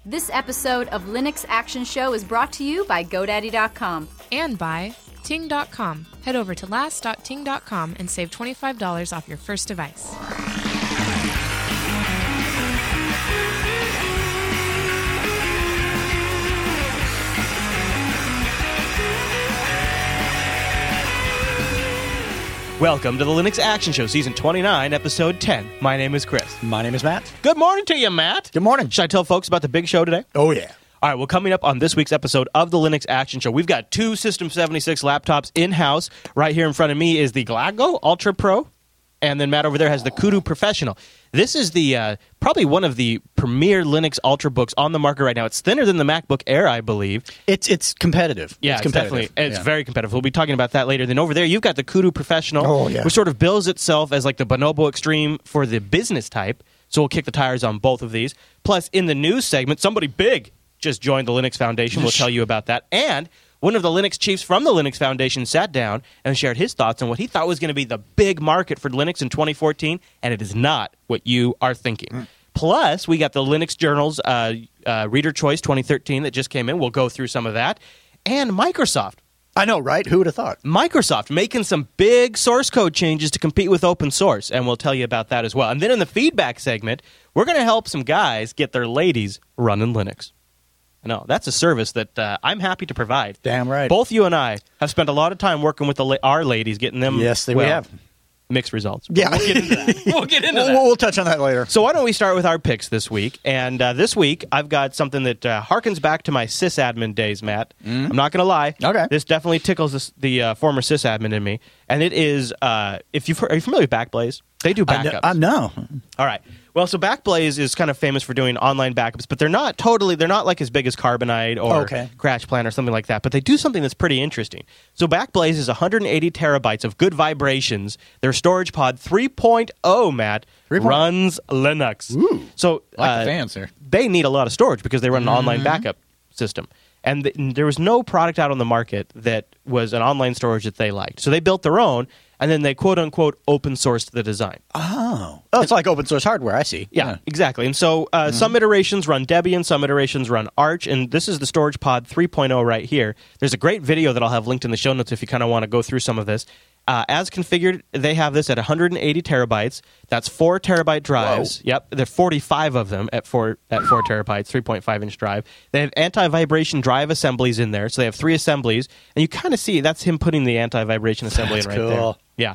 This episode of Linux Action Show is brought to you by GoDaddy.com. And by Ting.com. Head over to last.ting.com and save $25 off your first device. Welcome to the Linux Action Show, Season 29, Episode 10. My name is Chris. My name is Matt. Good morning to you, Matt. Good morning. Should I tell folks about the big show today? Oh, yeah. All right, well, coming up on this week's episode of the Linux Action Show, we've got two System 76 laptops in-house. Right here in front of me is the Glago Ultra Pro, and then Matt over there has the Kudu Professional. This is the probably one of the premier Linux Ultrabooks on the market right now. It's thinner than the MacBook Air, I believe. It's competitive. Yeah, it's competitive. Definitely. It's very competitive. We'll be talking about that later. Then over there, you've got the Kudu Professional, which sort of bills itself as like the Bonobo Extreme for the business type. So we'll kick the tires on both of these. Plus, in the news segment, somebody big just joined the Linux Foundation. We'll tell you about that. And one of the Linux chiefs from the Linux Foundation sat down and shared his thoughts on what he thought was going to be the big market for Linux in 2014, and it is not what you are thinking. Plus, we got the Linux Journal's Reader Choice 2013 that just came in. We'll go through some of that. And Microsoft. I know, right? Who would have thought? Microsoft making some big source code changes to compete with open source, and we'll tell you about that as well. And then in the feedback segment, we're going to help some guys get their ladies running Linux. I know, that's a service that I'm happy to provide. Damn right. Both you and I have spent a lot of time working with our ladies, getting them we have. Mixed results. Yeah. We'll get into that. We'll touch on that later. So why don't we start with our picks this week? And this week, I've got something that harkens back to my sysadmin days, Matt. I'm not going to lie. Okay. This definitely tickles the former sysadmin in me. And it is, are you familiar with Backblaze? They do backups. I know. All right. Well, so Backblaze is kind of famous for doing online backups, but they're not like as big as Carbonite or CrashPlan or something like that, but they do something that's pretty interesting. So Backblaze is 180 terabytes of good vibrations. Their storage pod 3.0, Matt, runs Linux. Ooh, so like the fans there. They need a lot of storage because they run an online backup system. And there was no product out on the market that was an online storage that they liked. So they built their own, and then they quote-unquote open-sourced the design. Oh, it's like open-source hardware, I see. Yeah, exactly. And so some iterations run Debian, some iterations run Arch, and this is the Storage Pod 3.0 right here. There's a great video that I'll have linked in the show notes if you kind of want to go through some of this. As configured, they have this at 180 terabytes. That's 4 terabyte drives. Whoa. Yep, there are 45 of them at 4 terabytes, 3.5-inch drive. They have anti-vibration drive assemblies in there, so they have 3 assemblies. And you kind of see, that's him putting the anti-vibration assembly in right there.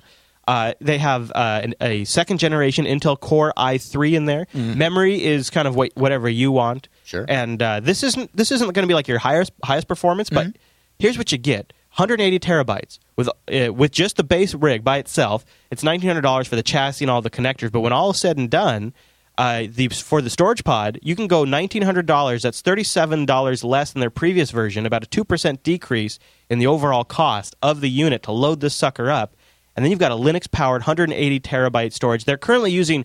Yeah. They have a second-generation Intel Core i3 in there. Memory is kind of whatever you want. Sure. And this isn't going to be like your highest performance, but here's what you get. 180 terabytes with just the base rig by itself. It's $1,900 for the chassis and all the connectors. But when all is said and done, for the storage pod, you can go $1,900. That's $37 less than their previous version, about a 2% decrease in the overall cost of the unit to load this sucker up. And then you've got a Linux-powered 180 terabyte storage. They're currently using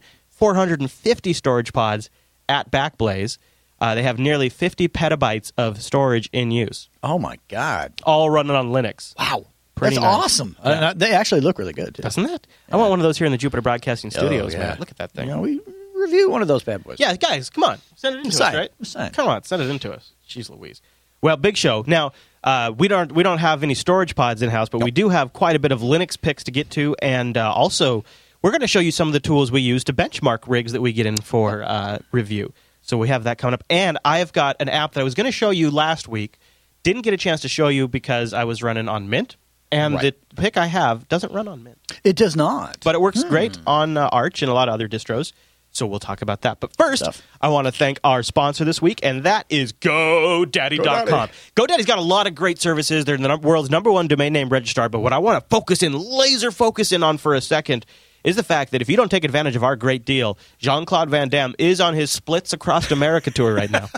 450 storage pods at Backblaze. They have nearly 50 petabytes of storage in use. Oh, my God. All running on Linux. Wow. Pretty That's nice. awesome. Yeah. They actually look really good, too. Doesn't it? I want one of those here in the Jupiter Broadcasting Studios, yeah. man. Look at that thing. You know, we review one of those bad boys. Yeah, guys, come on. Send it in to us, right? Come on, send it in to us. Jeez Louise. Well, big show. Now, we don't have any storage pods in-house, but we do have quite a bit of Linux picks to get to, and also we're going to show you some of the tools we use to benchmark rigs that we get in for review. So we have that coming up. And I have got an app that I was going to show you last week. Didn't get a chance to show you because I was running on Mint. And the pick I have doesn't run on Mint. It does not. But it works great on Arch and a lot of other distros. So we'll talk about that. But first, I want to thank our sponsor this week, and that is GoDaddy.com. GoDaddy's got a lot of great services. They're the world's #1 domain name registrar. But what I want to laser focus in on for a second is the fact that if you don't take advantage of our great deal, Jean-Claude Van Damme is on his Splits Across America tour right now.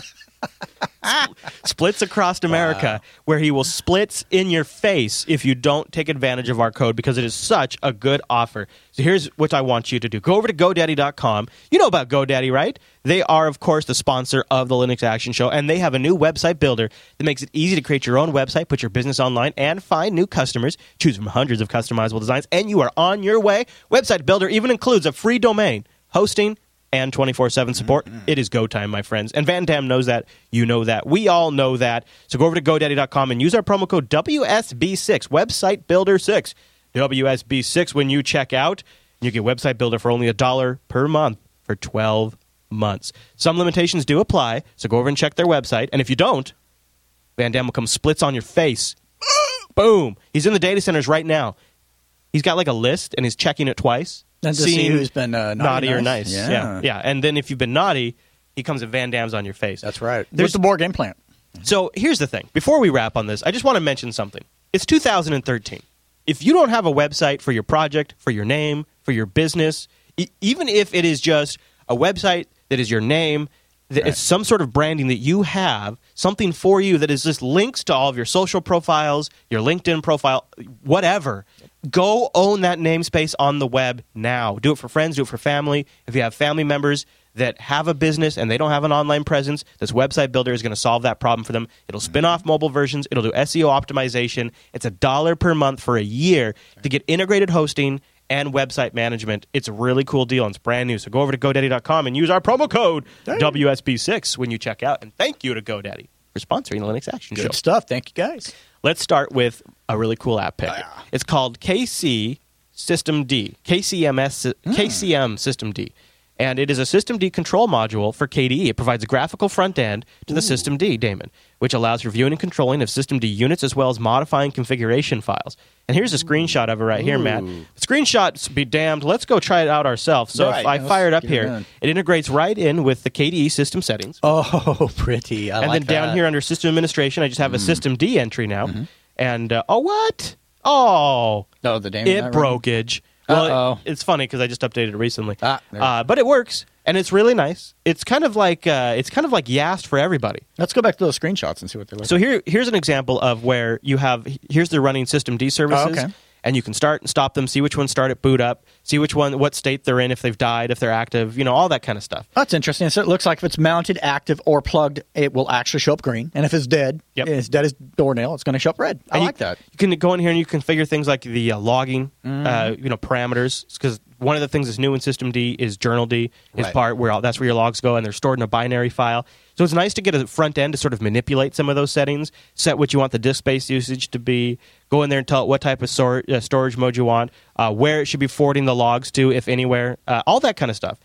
Splits Across America, where he will splits in your face if you don't take advantage of our code, because it is such a good offer. So here's what I want you to do. Go over to GoDaddy.com. You know about GoDaddy, right? They are, of course, the sponsor of the Linux Action Show, and they have a new website builder that makes it easy to create your own website, put your business online, and find new customers. Choose from hundreds of customizable designs, and you are on your way. Website builder even includes a free domain, hosting, and 24/7 support. It is go time, my friends. And Van Dam knows that. You know that. We all know that. So go over to GoDaddy.com and use our promo code WSB6, Website Builder 6, WSB6 when you check out. You get Website Builder for only $1 per month for 12 months. Some limitations do apply, so go over and check their website. And if you don't, Van Dam will come splits on your face. Boom. He's in the data centers right now. He's got like a list, and he's checking it twice. And to see who's been naughty or nice. Yeah. And then if you've been naughty, he comes and Van Dam's on your face. That's right. There's the board game plant. So here's the thing. Before we wrap on this, I just want to mention something. It's 2013. If you don't have a website for your project, for your name, for your business, even if it is just a website that is your name, that it's some sort of branding that you have, something for you that is just links to all of your social profiles, your LinkedIn profile, whatever, go own that namespace on the web now. Do it for friends, do it for family. If you have family members that have a business and they don't have an online presence, this Website Builder is going to solve that problem for them. It'll spin off mobile versions. It'll do SEO optimization. It's $1 per month for a year to get integrated hosting and website management. It's a really cool deal, and it's brand new. So go over to GoDaddy.com and use our promo code WSB6 when you check out. And thank you to GoDaddy for sponsoring the Linux Action Show. Good stuff. Thank you, guys. Let's start with a really cool app pick. It's called KC System D, KCM System D. And it is a System D control module for KDE. It provides a graphical front end to the System D daemon, which allows for viewing and controlling of System D units as well as modifying configuration files. And here's a screenshot of it right here, Matt. Screenshots be damned. Let's go try it out ourselves. So if I fire it up here, it integrates right in with the KDE system settings. Oh, pretty. I and like then down here under System Administration, I just have a System D entry now. And, what? Oh, the daemon. It brokeage. Well, it's funny because I just updated it recently. But it works, and it's really nice. It's kind of like Yast for everybody. Let's go back to those screenshots and see what they look So like. here's an example of where you have here's the running System D services. And you can start and stop them, see which ones start at boot up, see what state they're in, if they've died, if they're active, all that kind of stuff. That's interesting. So it looks like if it's mounted, active, or plugged, it will actually show up green. And if it's dead, it's dead as doornail, it's going to show up red. I like that. You can go in here and you configure things like the logging, parameters, because one of the things that's new in System D is Journal D, that's where your logs go, and they're stored in a binary file. So it's nice to get a front end to sort of manipulate some of those settings, set what you want the disk space usage to be, go in there and tell it what type of storage mode you want, where it should be forwarding the logs to, if anywhere, all that kind of stuff.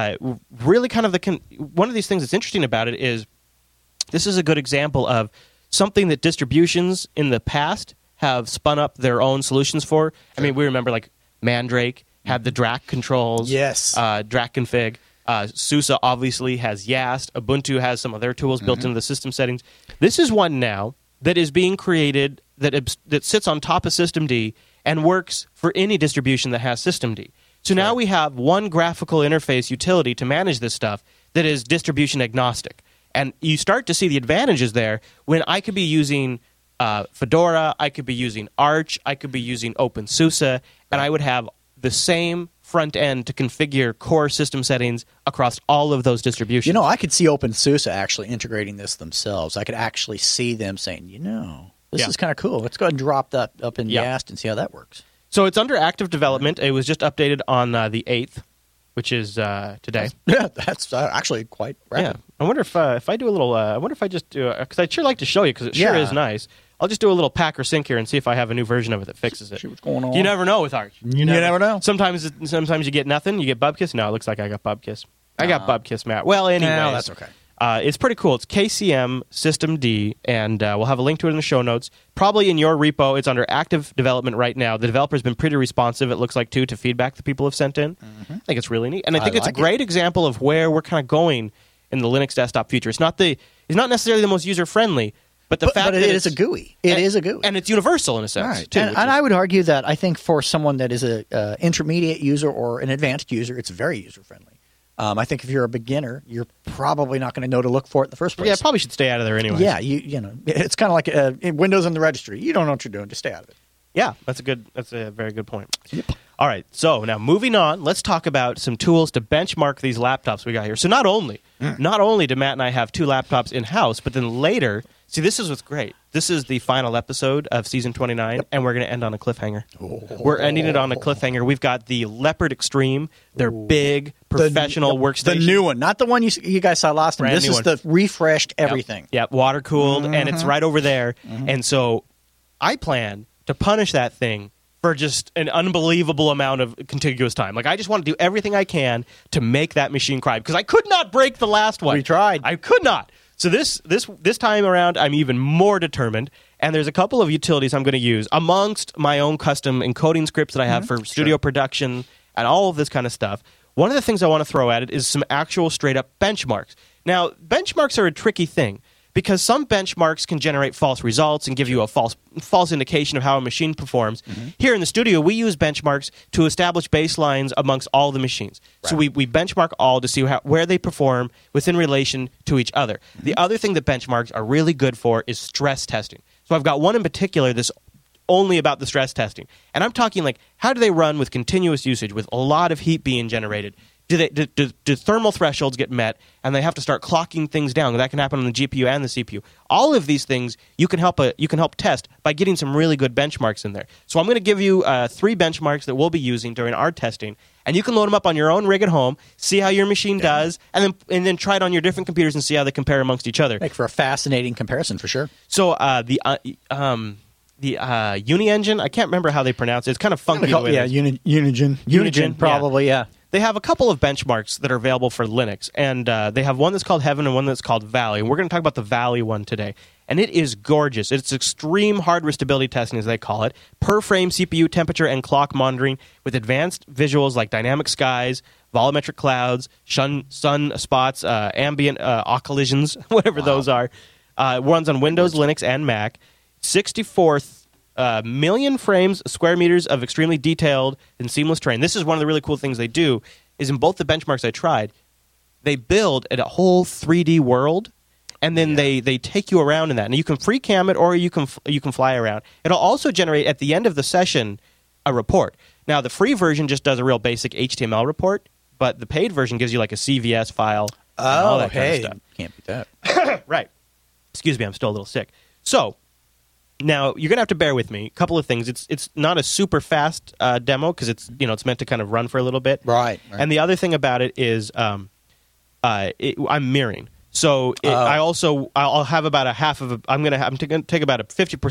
Really kind of one of these things that's interesting about it is this is a good example of something that distributions in the past have spun up their own solutions for. I mean, we remember like Mandrake had the DRAC controls, DRAC config. SUSE obviously has Yast. Ubuntu has some of their tools built into the system settings. This is one now that is being created that sits on top of System D and works for any distribution that has System D. So now we have one graphical interface utility to manage this stuff that is distribution agnostic. And you start to see the advantages there when I could be using Fedora, I could be using Arch, I could be using OpenSUSE, and I would have the same front end to configure core system settings across all of those distributions. I could see OpenSUSE actually integrating this themselves. I could actually see them saying, this is kind of cool. Let's go ahead and drop that up in Yast and see how that works. So it's under active development. It was just updated on the 8th, which is today. That's actually quite rapid. Yeah. I wonder if I do a little, I wonder if I just do, because I'd sure like to show you, because it sure is nice. I'll just do a little pack or sync here and see if I have a new version of it that fixes it. See what's going on. You never know with Arch. You never know. Sometimes you get nothing. You get Bubkiss. No, it looks like I got Bubkiss. I got Bubkiss, Matt. Well, anyway. No, that's okay. It's pretty cool. It's KCM System D, and we'll have a link to it in the show notes. Probably in your repo. It's under active development right now. The developer's been pretty responsive, it looks like, too, to feedback that people have sent in. I think it's really neat. And I think it's a great example of where we're kind of going in the Linux desktop future. It's not necessarily the most user-friendly, but the fact that it is a GUI. It is a GUI. And it's universal in a sense, too. And I would argue that I think for someone that is an intermediate user or an advanced user, it's very user-friendly. I think if you're a beginner, you're probably not going to know to look for it in the first place. Yeah, probably should stay out of there anyway. Yeah, it's kind of like Windows in the registry. You don't know what you're doing. Just stay out of it. Yeah, that's a very good point. Yep. All right, so now moving on, let's talk about some tools to benchmark these laptops we got here. So not only do Matt and I have two laptops in-house, but then later, See, this is what's great. This is the final episode of season 29, and we're going to end on a cliffhanger. We're ending it on a cliffhanger. We've got the Leopard Extreme, their big professional workstation. The new one, not the one you guys saw last time. Brand This new is one. the refreshed everything. Yep, water cooled, and it's right over there. And so I plan to punish that thing for just an unbelievable amount of contiguous time. Like, I just want to do everything I can to make that machine cry, because I could not break the last one. We tried. I could not. So this time around, I'm even more determined, and there's a couple of utilities I'm going to use amongst my own custom encoding scripts that I have for studio production and all of this kind of stuff. One of the things I want to throw at it is some actual straight-up benchmarks. Now, benchmarks are a tricky thing, because some benchmarks can generate false results and give you a false indication of how a machine performs. Here in the studio, we use benchmarks to establish baselines amongst all the machines. Right. So we benchmark all to see where they perform within relation to each other. The other thing that benchmarks are really good for is stress testing. So I've got one in particular that's only about the stress testing. And I'm talking like, how do they run with continuous usage, with a lot of heat being generated? Do thermal thresholds get met, and they have to start clocking things down? That can happen on the GPU and the CPU. All of these things you can help test by getting some really good benchmarks in there. So I'm going to give you 3 benchmarks that we'll be using during our testing, and you can load them up on your own rig at home, see how your machine does, and then try it on your different computers and see how they compare amongst each other. Make for a fascinating comparison for sure. So the Uni Engine, I can't remember how they pronounce it. It's kind of funky. Unigen, probably, yeah. They have a couple of benchmarks that are available for Linux, and they have one that's called Heaven and one that's called Valley. And we're going to talk about the Valley one today. And it is gorgeous. It's extreme hardware stability testing, as they call it, per-frame CPU temperature and clock monitoring with advanced visuals like dynamic skies, volumetric clouds, sun spots, ambient collisions, whatever those are. Runs on Windows, Linux, and Mac. 64 million frames, square meters of extremely detailed and seamless terrain. This is one of the really cool things they do, is in both the benchmarks I tried, they build a whole 3D world, and then they take you around in that. And you can free cam it, or you can fly around. It'll also generate, at the end of the session, a report. Now, the free version just does a real basic HTML report, but the paid version gives you like a CVS file and all that kind of stuff. Can't beat that. Right. Excuse me, I'm still a little sick. So, now, you're going to have to bear with me. A couple of things. It's not a super fast demo, because it's meant to kind of run for a little bit. Right. And the other thing about it is I'm mirroring. So I'll have about a half of I'm going to take about a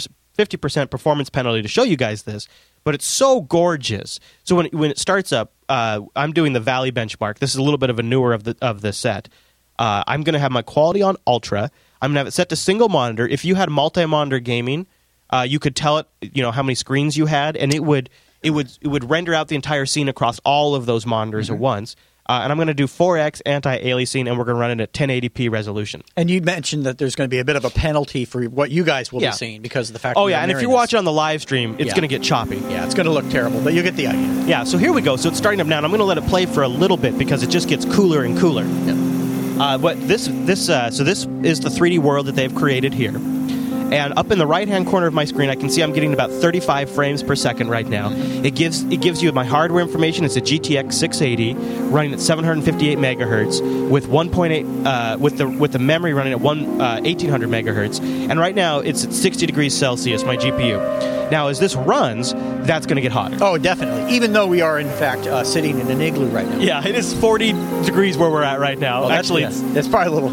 50% performance penalty to show you guys this, but it's so gorgeous. So when it starts up, I'm doing the Valley benchmark. This is a little bit of a newer of the set. I'm going to have my quality on ultra. I'm going to have it set to single monitor. If you had multi-monitor gaming, you could tell it, how many screens you had, and it would render out the entire scene across all of those monitors at once. And I'm going to do 4x anti-aliasing, and we're going to run it at 1080p resolution. And you mentioned that there's going to be a bit of a penalty for what you guys will be seeing because of the fact that and if you watch it on the live stream, it's going to get choppy. Yeah, it's going to look terrible, but you get the idea. Yeah, so here we go. So it's starting up now, and I'm going to let it play for a little bit because it just gets cooler and cooler. Yep. But this is the 3D world that they've created here. And up in the right-hand corner of my screen, I can see I'm getting about 35 frames per second right now. It gives you my hardware information. It's a GTX 680 running at 758 megahertz with 1.8 with the memory running at 1800 megahertz. And right now it's at 60 degrees Celsius, my GPU. Now, as this runs, that's going to get hotter. Oh, definitely. Even though we are, in fact, sitting in an igloo right now. Yeah, it is 40 degrees where we're at right now. Well, actually, that's probably a little.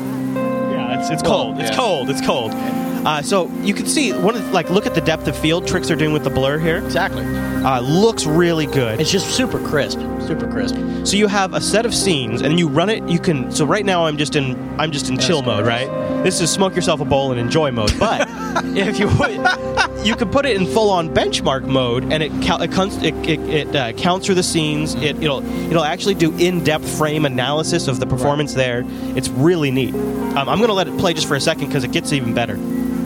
Yeah, it's cold. It's cold. It's cold. So you can see look at the depth of field tricks they're doing with the blur here. Exactly. Looks really good. It's just super crisp. Super crisp. So you have a set of scenes, and you run it. You can. So right now I'm just in chill mode, right? This is smoke yourself a bowl and enjoy mode. But if you can put it in full on benchmark mode, and it counts through the scenes. It'll actually do in-depth frame analysis of the performance there. It's really neat. I'm going to let it play just for a second because it gets even better.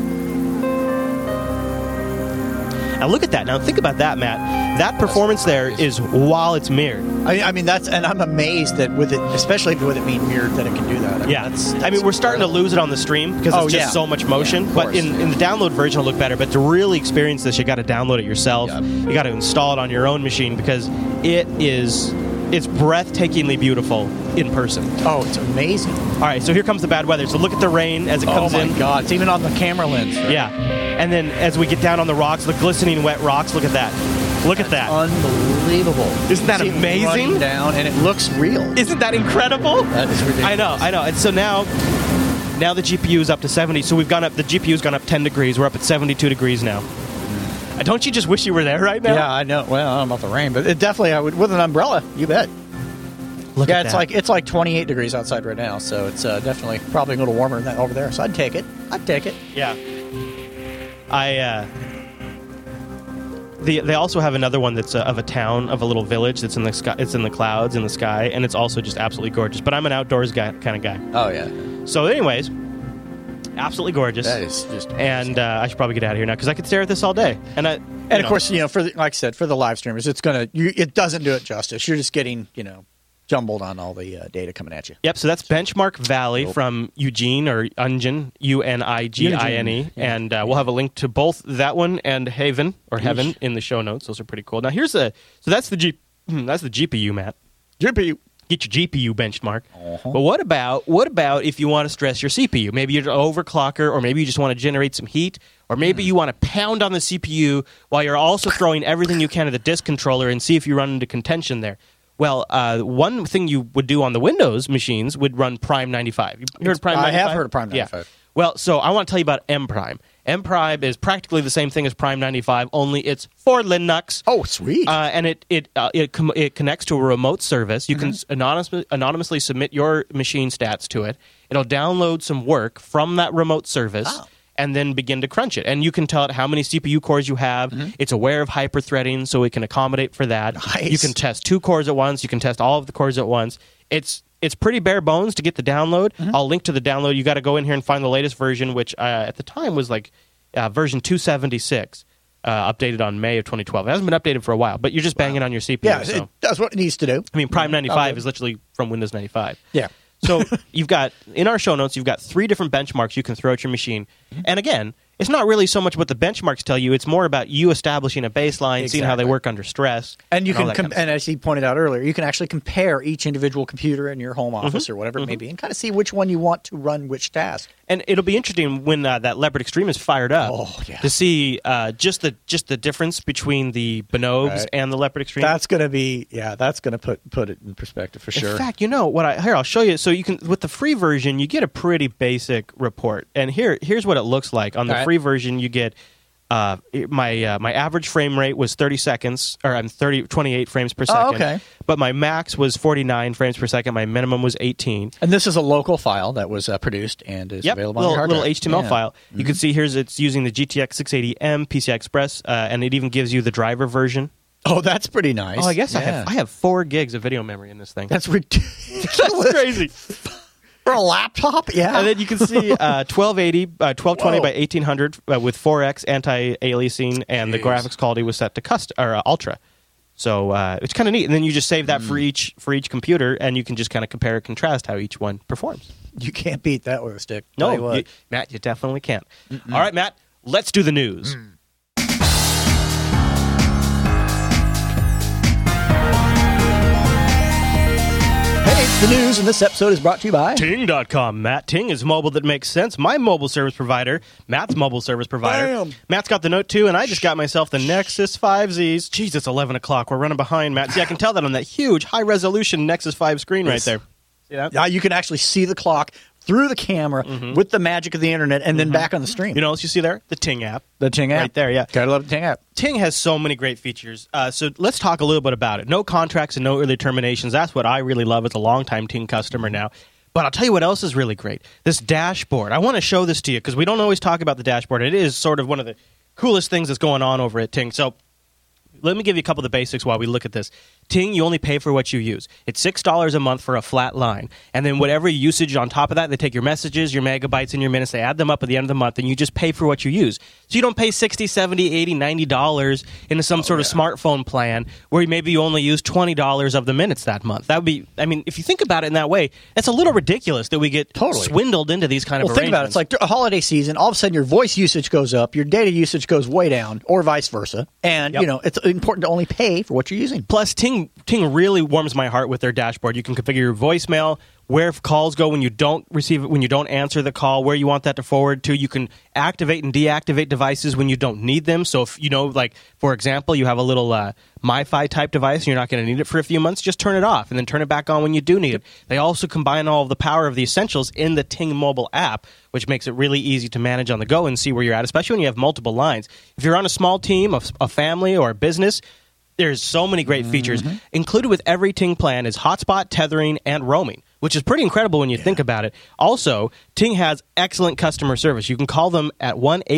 Now look at that. Now think about that, Matt. That performance there is while it's mirrored. I mean and I'm amazed that with it, especially with it being mirrored, that it can do that. I mean, we're starting to lose it on the stream because it's just so much motion. Yeah, but in the download version, it'll look better. But to really experience this, you got to download it yourself. Yep. You got to install it on your own machine because it is it's breathtakingly beautiful in person. Oh, it's amazing. All right, so here comes the bad weather. So look at the rain as it comes in. Oh my God, it's even on the camera lens. Right? Yeah. And then as we get down on the rocks, the glistening wet rocks, look at that. Look at that. Unbelievable. Isn't that You see it amazing? running down, and it looks real. Isn't that incredible? That is ridiculous. I know. And so now the GPU is up to 70. So we've gone up. The GPU's gone up 10 degrees. We're up at 72 degrees now. Don't you just wish you were there right now? Yeah, I know. Well, I don't know about the rain, but it definitely, I would with an umbrella. You bet. Look Yeah, at it's that. it's like 28 degrees outside right now, so it's definitely probably a little warmer than that over there. So I'd take it. Yeah. They also have another one that's of a town, of a little village that's in the sky. It's in the clouds in the sky, and it's also just absolutely gorgeous. But I'm an outdoors kind of guy. Oh yeah, So, anyways, absolutely gorgeous. that is just. And I should probably get out of here now because I could stare at this all day. And of course, for like I said, for the live streamers, it's it doesn't do it justice. You're just getting jumbled on all the data coming at you. Yep, so that's Benchmark Valley from Eugene or Ungin, Unigine, yeah. and we'll have a link to both that one and Haven or Heaven in the show notes. Those are pretty cool. Now so that's the GPU, Matt. GPU. Get your GPU benchmark. But what about if you want to stress your CPU? Maybe you're an overclocker, or maybe you just want to generate some heat, or maybe you want to pound on the CPU while you're also throwing everything you can at the disk controller and see if you run into contention there. Well, one thing you would do on the Windows machines would run Prime 95. You heard Prime 95? I have heard of Prime 95. Yeah. Well, so I want to tell you about M-Prime. M-Prime is practically the same thing as Prime 95, only it's for Linux. Oh, sweet. And it connects to a remote service. You can anonymously submit your machine stats to it. It'll download some work from that remote service. And then begin to crunch it. And you can tell it how many CPU cores you have. It's aware of hyper-threading, so it can accommodate for that. Nice. You can test 2 cores at once. You can test all of the cores at once. It's pretty bare bones to get the download. I'll link to the download. You got to go in here and find the latest version, which at the time was like version 276, updated on May of 2012. It hasn't been updated for a while, but you're just banging on your CPU. yeah, so. it does what it needs to do. I mean, Prime 95 is literally from Windows 95. Yeah. So you've got, in our show notes, you've got 3 different benchmarks you can throw at your machine. And again, it's not really so much what the benchmarks tell you. It's more about you establishing a baseline, seeing how they work under stress. And you all can, that kind of and as he pointed out earlier, you can actually compare each individual computer in your home office or whatever it may be, and kind of see which one you want to run which task. And it'll be interesting when that Leopard Extreme is fired up to see just the difference between the Bonobes and the Leopard Extreme. That's going to put it in perspective for sure. In fact, I'll show you. So you can, with the free version, you get a pretty basic report. And here's what it looks like. On the free version, you get my average frame rate was 30 seconds, or 28 frames per second. okay. But my max was 49 frames per second. My minimum was 18. And this is a local file that was produced and is available on your hard little drive. HTML file. You can see it's using the GTX 680M PCI Express, and it even gives you the driver version. Oh, that's pretty nice. Oh, I guess I have 4 gigs of video memory in this thing. That's ridiculous. That's crazy. For a laptop? Yeah. And then you can see 1280, 1220 by 1800 with 4x anti-aliasing, and the graphics quality was set to ultra. So it's kind of neat. And then you just save that for each computer, and you can just kind of compare and contrast how each one performs. You can't beat that with a stick. No, Matt, you definitely can't. All right, Matt, let's do the news. Hey, it's the news, and this episode is brought to you by Ting.com, Matt. Ting is mobile that makes sense. My mobile service provider, Matt's mobile service provider. Bam. Matt's got the Note 2, and I just got myself the Nexus 5Zs. Jeez, it's 11 o'clock. We're running behind, Matt. See, I can tell that on that huge, high-resolution Nexus 5 screen right there. See that? Now you can actually see the clock through the camera with the magic of the internet and then back on the stream. You know what else you see there? The Ting app. The Ting app. Right there, yeah. Gotta love the Ting app. Ting has so many great features. So let's talk a little bit about it. No contracts and no early terminations. That's what I really love as a longtime Ting customer now. But I'll tell you what else is really great. This dashboard. I want to show this to you because we don't always talk about the dashboard. It is sort of one of the coolest things that's going on over at Ting. So let me give you a couple of the basics while we look at this. Ting, you only pay for what you use. It's $6 a month for a flat line. And then whatever usage on top of that, they take your messages, your megabytes, and your minutes, they add them up at the end of the month, and you just pay for what you use. So you don't pay $60, $70, $80, $90 into some sort of smartphone plan where maybe you only use $20 of the minutes that month. That would be, I mean, if you think about it in that way, it's a little ridiculous that we get swindled into these kind of arrangements. Think about it. It's like a holiday season. All of a sudden, your voice usage goes up, your data usage goes way down, or vice versa. And, important to only pay for what you're using. Plus, Ting really warms my heart with their dashboard. You can configure your voicemail, where calls go when you don't receive it, when you don't answer the call, where you want that to forward to. You can activate and deactivate devices when you don't need them. So if, like, for example, you have a little MiFi type device and you're not going to need it for a few months, just turn it off and then turn it back on when you do need it. They also combine all of the power of the essentials in the Ting mobile app, which makes it really easy to manage on the go and see where you're at, especially when you have multiple lines. If you're on a small team, a family, or a business, there's so many great features. Included with every Ting plan is hotspot, tethering, and roaming, which is pretty incredible when you think about it. Also, Ting has excellent customer service. You can call them at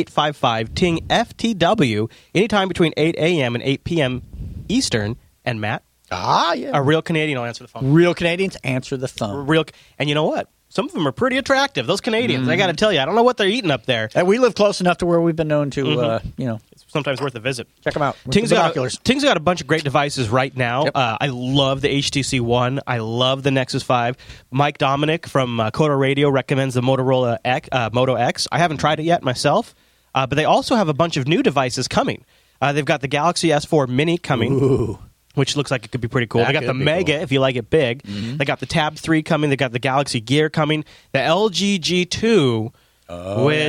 1-855-TING-FTW anytime between 8 a.m. and 8 p.m. Eastern. And Matt, a real Canadian will answer the phone. Real Canadians answer the phone. And you know what? Some of them are pretty attractive. Those Canadians, I got to tell you, I don't know what they're eating up there. And we live close enough to where we've been known to, It's sometimes worth a visit. check them out. Ting's got a bunch of great devices right now. Yep. I love the HTC One. I love the Nexus 5. Mike Dominic from Coda Radio recommends the Motorola Moto X. I haven't tried it yet myself, but they also have a bunch of new devices coming. They've got the Galaxy S4 Mini coming, which looks like it could be pretty cool. They got the Mega, if you like it big. They got the Tab 3 coming. They got the Galaxy Gear coming. The LG G2, which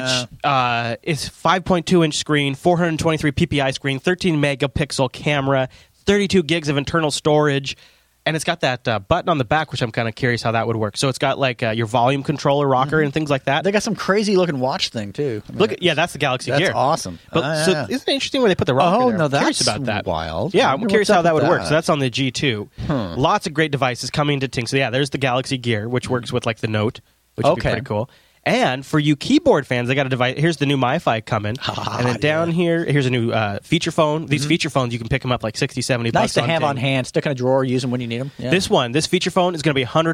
is 5.2-inch screen, 423 ppi screen, 13-megapixel camera, 32 gigs of internal storage. And it's got that button on the back, which I'm kind of curious how that would work. So it's got like your volume controller rocker and things like that. They got some crazy looking watch thing too. That's the Galaxy Gear. That's awesome. But so isn't it interesting where they put the rocker there? No, I'm curious that's about that. wild. Yeah, I'm curious how that would work. that? So that's on the G2. Lots of great devices coming to Ting. So yeah, there's the Galaxy Gear, which works with like the Note, which would be pretty cool. And for you keyboard fans, they got a device. Here's the new MiFi coming. And then down here's a new feature phone. These feature phones, you can pick them up like 60, 70 bucks. Nice to have on hand, stick in a drawer, use them when you need them. Yeah. This feature phone is going to be $100.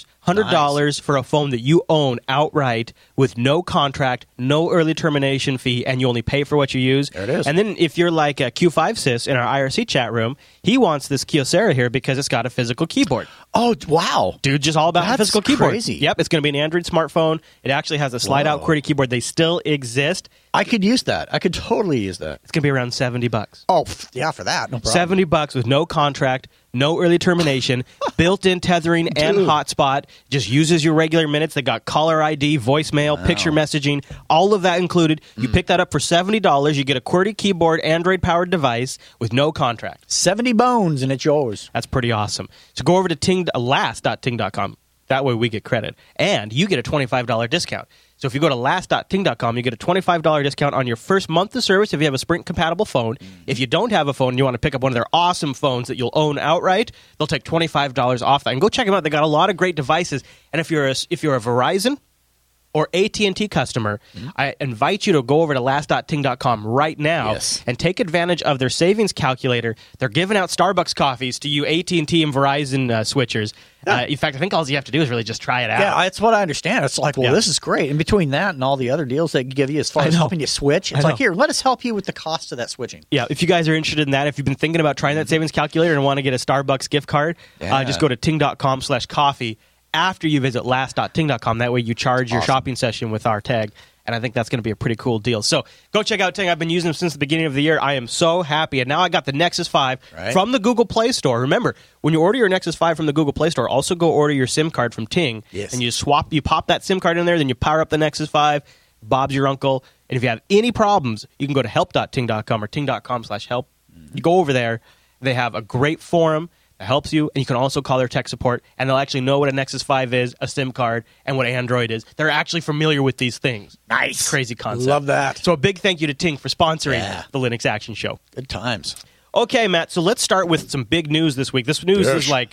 $100 for a phone that you own outright with no contract, no early termination fee, and you only pay for what you use. There it is. And then if you're like a Q5Sys in our IRC chat room, he wants this Kyocera here because it's got a physical keyboard. Oh, wow. Dude, just all about the physical keyboard. Crazy. Yep, it's going to be an Android smartphone. It actually has a slide-out QWERTY keyboard. They still exist. I could use that. I could totally use that. It's going to be around $70. Oh, yeah, for that. No problem. $70 with no contract, no early termination, built-in tethering and hotspot. Just uses your regular minutes. They got caller ID, voicemail, picture messaging, all of that included. You pick that up for $70. You get a QWERTY keyboard, Android-powered device with no contract. 70 bones, and it's yours. That's pretty awesome. So go over to last.ting.com. That way we get credit. And you get a $25 discount. So if you go to last.ting.com, you get a $25 discount on your first month of service if you have a Sprint-compatible phone. If you don't have a phone and you want to pick up one of their awesome phones that you'll own outright, they'll take $25 off that. And go check them out. They got a lot of great devices. And if you're a Verizon or AT&T customer, I invite you to go over to last.ting.com right now and take advantage of their savings calculator. They're giving out Starbucks coffees to you AT&T and Verizon switchers. In fact, I think all you have to do is really just try it out. Yeah, that's what I understand. It's like, this is great. In between that and all the other deals they give you as far as helping you switch, it's like, here, let us help you with the cost of that switching. Yeah, if you guys are interested in that, if you've been thinking about trying that savings calculator and want to get a Starbucks gift card, just go to ting.com/coffee after you visit last.ting.com. That way you charge your shopping session with our tag. And I think that's going to be a pretty cool deal. So go check out Ting. I've been using them since the beginning of the year. I am so happy. And now I got the Nexus 5 from the Google Play Store. Remember, when you order your Nexus 5 from the Google Play Store, also go order your SIM card from Ting. Yes. And you pop that SIM card in there, then you power up the Nexus 5. Bob's your uncle. And if you have any problems, you can go to help.ting.com or ting.com/help. You go over there. They have a great forum that helps you, and you can also call their tech support, and they'll actually know what a Nexus 5 is, a SIM card, and what Android is. They're actually familiar with these things. Nice. Crazy concept. Love that. So a big thank you to Ting for sponsoring the Linux Action Show. Good times. Okay, Matt, so let's start with some big news this week. This news is like,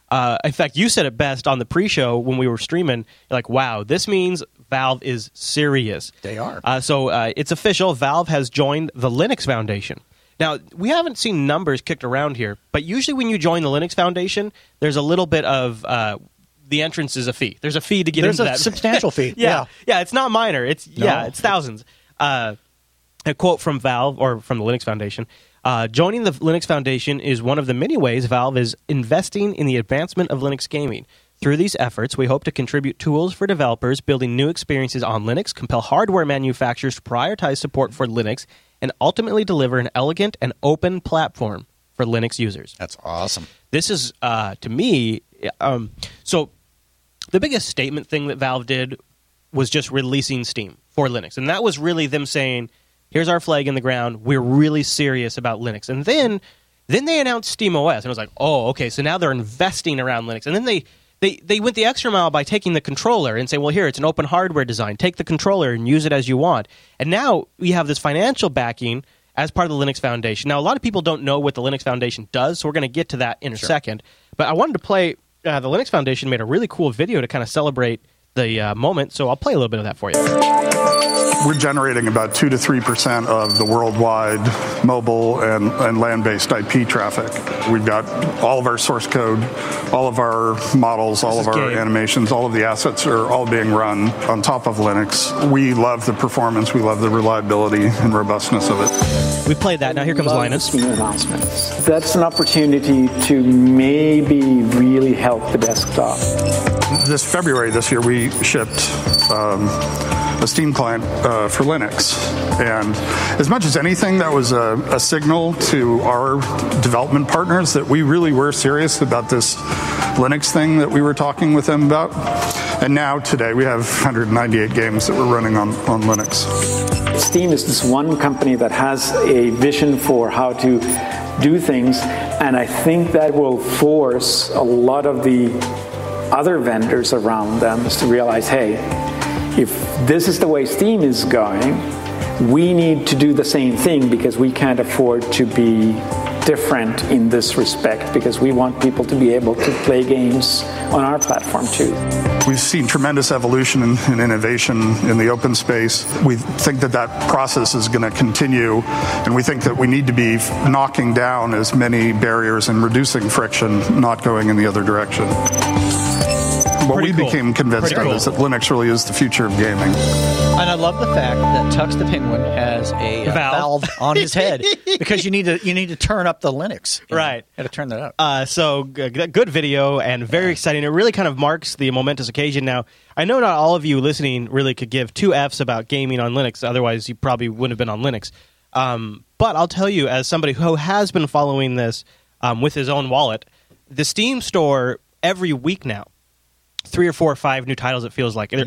in fact, you said it best on the pre-show when we were streaming. You're like, wow, this means Valve is serious. They are. So it's official. Valve has joined the Linux Foundation. Now, we haven't seen numbers kicked around here, but usually when you join the Linux Foundation, there's a little bit of the entrance is a fee. There's a fee to get into that. There's a substantial fee. Yeah, it's not minor. It's thousands. A quote from Valve, or from the Linux Foundation, joining the Linux Foundation is one of the many ways Valve is investing in the advancement of Linux gaming. Through these efforts, we hope to contribute tools for developers building new experiences on Linux, compel hardware manufacturers to prioritize support for Linux, and ultimately deliver an elegant and open platform for Linux users. That's awesome. This is, to me, so the biggest statement thing that Valve did was just releasing Steam for Linux. And that was really them saying, here's our flag in the ground. We're really serious about Linux. And then they announced SteamOS. And I was like, oh, okay, so now they're investing around Linux. And then they went the extra mile by taking the controller and saying, well, here, it's an open hardware design. Take the controller and use it as you want. And now we have this financial backing as part of the Linux Foundation. Now, a lot of people don't know what the Linux Foundation does, so we're going to get to that in a second. But I wanted to play, the Linux Foundation made a really cool video to kind of celebrate the moment, so I'll play a little bit of that for you. We're generating about 2 to 3% of the worldwide mobile and land-based IP traffic. We've got all of our source code, all of our models, all of our animations, all of the assets are all being run on top of Linux. We love the performance, we love the reliability and robustness of it. We played that. Now here comes Linus. Announcements. That's an opportunity to maybe really help the desktop. This February this year, we shipped a Steam client for Linux. And as much as anything, that was a signal to our development partners that we really were serious about this Linux thing that we were talking with them about. And now, today, we have 198 games that we're running on Linux. Steam is this one company that has a vision for how to do things, and I think that will force a lot of the other vendors around them to realize, hey, if this is the way Steam is going, we need to do the same thing because we can't afford to be different in this respect because we want people to be able to play games on our platform too. We've seen tremendous evolution and innovation in the open space. We think that process is going to continue, and we think that we need to be knocking down as many barriers and reducing friction, not going in the other direction. What we became convinced of is that Linux really is the future of gaming. And I love the fact that Tux the Penguin has a valve on his head because you need to turn up the Linux. Right. Got to turn that up. So good video and very exciting. It really kind of marks the momentous occasion. Now, I know not all of you listening really could give two Fs about gaming on Linux. Otherwise, you probably wouldn't have been on Linux. But I'll tell you, as somebody who has been following this with his own wallet, the Steam store every week now, 3 or 4 or 5 new titles. It feels like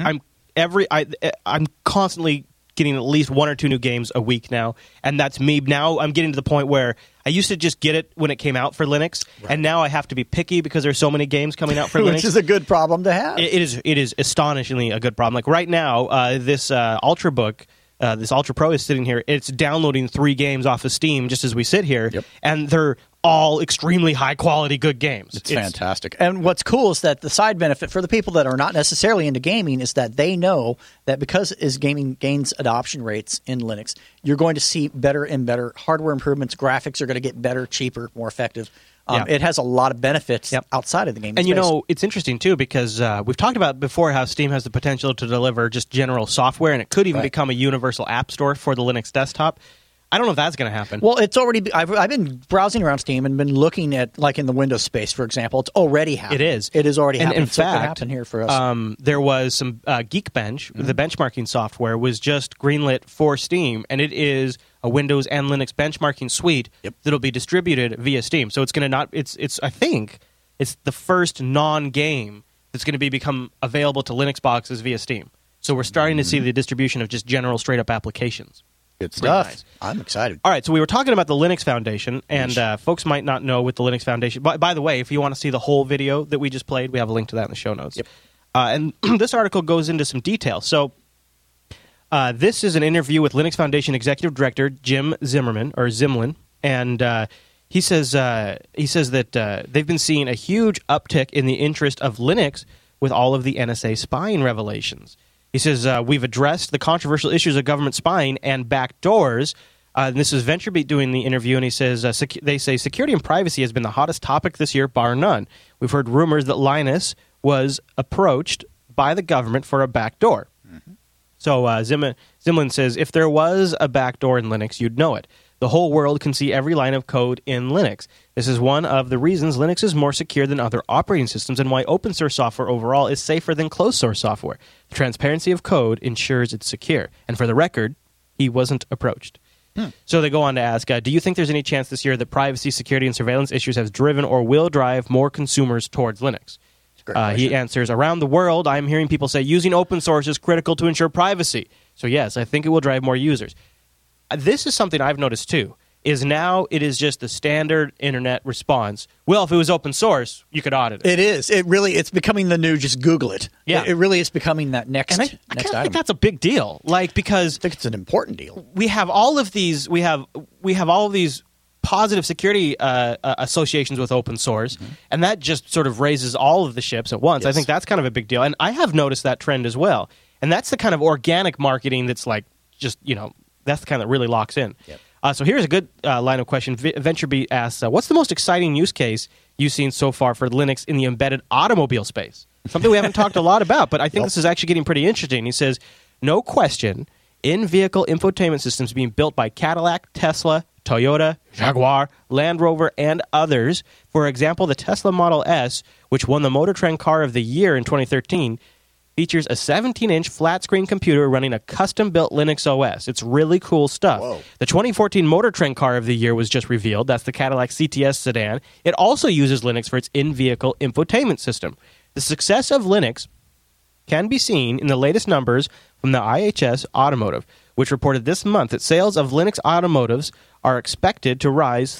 I'm constantly getting at least 1 or 2 new games a week now, and that's me. Now I'm getting to the point where I used to just get it when it came out for Linux, and now I have to be picky because there's so many games coming out for Linux. Which is a good problem to have. It is astonishingly a good problem. Like right now, this Ultrabook. This Ultra Pro is sitting here. It's downloading 3 games off of Steam just as we sit here, and they're all extremely high-quality, good games. It's fantastic. And what's cool is that the side benefit for the people that are not necessarily into gaming is that they know that because as gaming gains adoption rates in Linux, you're going to see better and better hardware improvements. Graphics are going to get better, cheaper, more effective. It has a lot of benefits outside of the gaming and space. you know, it's interesting, too, because we've talked about before how Steam has the potential to deliver just general software, and it could even become a universal app store for the Linux desktop. I don't know if that's going to happen. Well, it's already. I've been browsing around Steam and been looking at, like in the Windows space, for example. It's already happening. It is already happening. In so fact, it could happen here for us. There was some Geekbench, the benchmarking software, was just greenlit for Steam, and it is a Windows and Linux benchmarking suite that'll be distributed via Steam. So it's going to not. It's. I think it's the first non-game that's going to become available to Linux boxes via Steam. So we're starting to see the distribution of just general straight-up applications. Good stuff. Nice. I'm excited. All right, so we were talking about the Linux Foundation, and folks might not know what the Linux Foundation... By the way, if you want to see the whole video that we just played, we have a link to that in the show notes. And this article goes into some detail. So this is an interview with Linux Foundation Executive Director Jim Zimlin, and he says that they've been seeing a huge uptick in the interest of Linux with all of the NSA spying revelations. He says, we've addressed the controversial issues of government spying and backdoors. And this is VentureBeat doing the interview, and he says, they say security and privacy has been the hottest topic this year, bar none. We've heard rumors that Linus was approached by the government for a backdoor. So Zimlin says, if there was a backdoor in Linux, you'd know it. The whole world can see every line of code in Linux. This is one of the reasons Linux is more secure than other operating systems and why open source software overall is safer than closed source software. The transparency of code ensures it's secure. And for the record, he wasn't approached. So they go on to ask, do you think there's any chance this year that privacy, security, and surveillance issues have driven or will drive more consumers towards Linux? He answers, around the world, I'm hearing people say using open source is critical to ensure privacy. So yes, I think it will drive more users. This is something I've noticed too, is now it is just the standard internet response. Well, if it was open source, you could audit it. It is. It's becoming the new, just Google it. Yeah. It really is becoming that next And I next kind of item. think that's a big deal. Because I think it's an important deal. we have all of these positive security associations with open source, and that just sort of raises all of the ships at once. Yes. I think that's kind of a big deal, and I have noticed that trend as well. And that's the kind of organic marketing that's like just, that's the kind that really locks in. Yep. So here's a good line of question. VentureBeat asks, what's the most exciting use case you've seen so far for Linux in the embedded automobile space? Something we haven't talked a lot about, but I think this is actually getting pretty interesting. He says, no question, in-vehicle infotainment systems being built by Cadillac, Tesla, Toyota, Jaguar, Land Rover, and others. For example, the Tesla Model S, which won the Motor Trend Car of the Year in 2013, features a 17-inch flat-screen computer running a custom-built Linux OS. It's really cool stuff. Whoa. The 2014 Motor Trend Car of the Year was just revealed. That's the Cadillac CTS sedan. It also uses Linux for its in-vehicle infotainment system. The success of Linux can be seen in the latest numbers from the IHS Automotive, which reported this month that sales of Linux automotives are expected to rise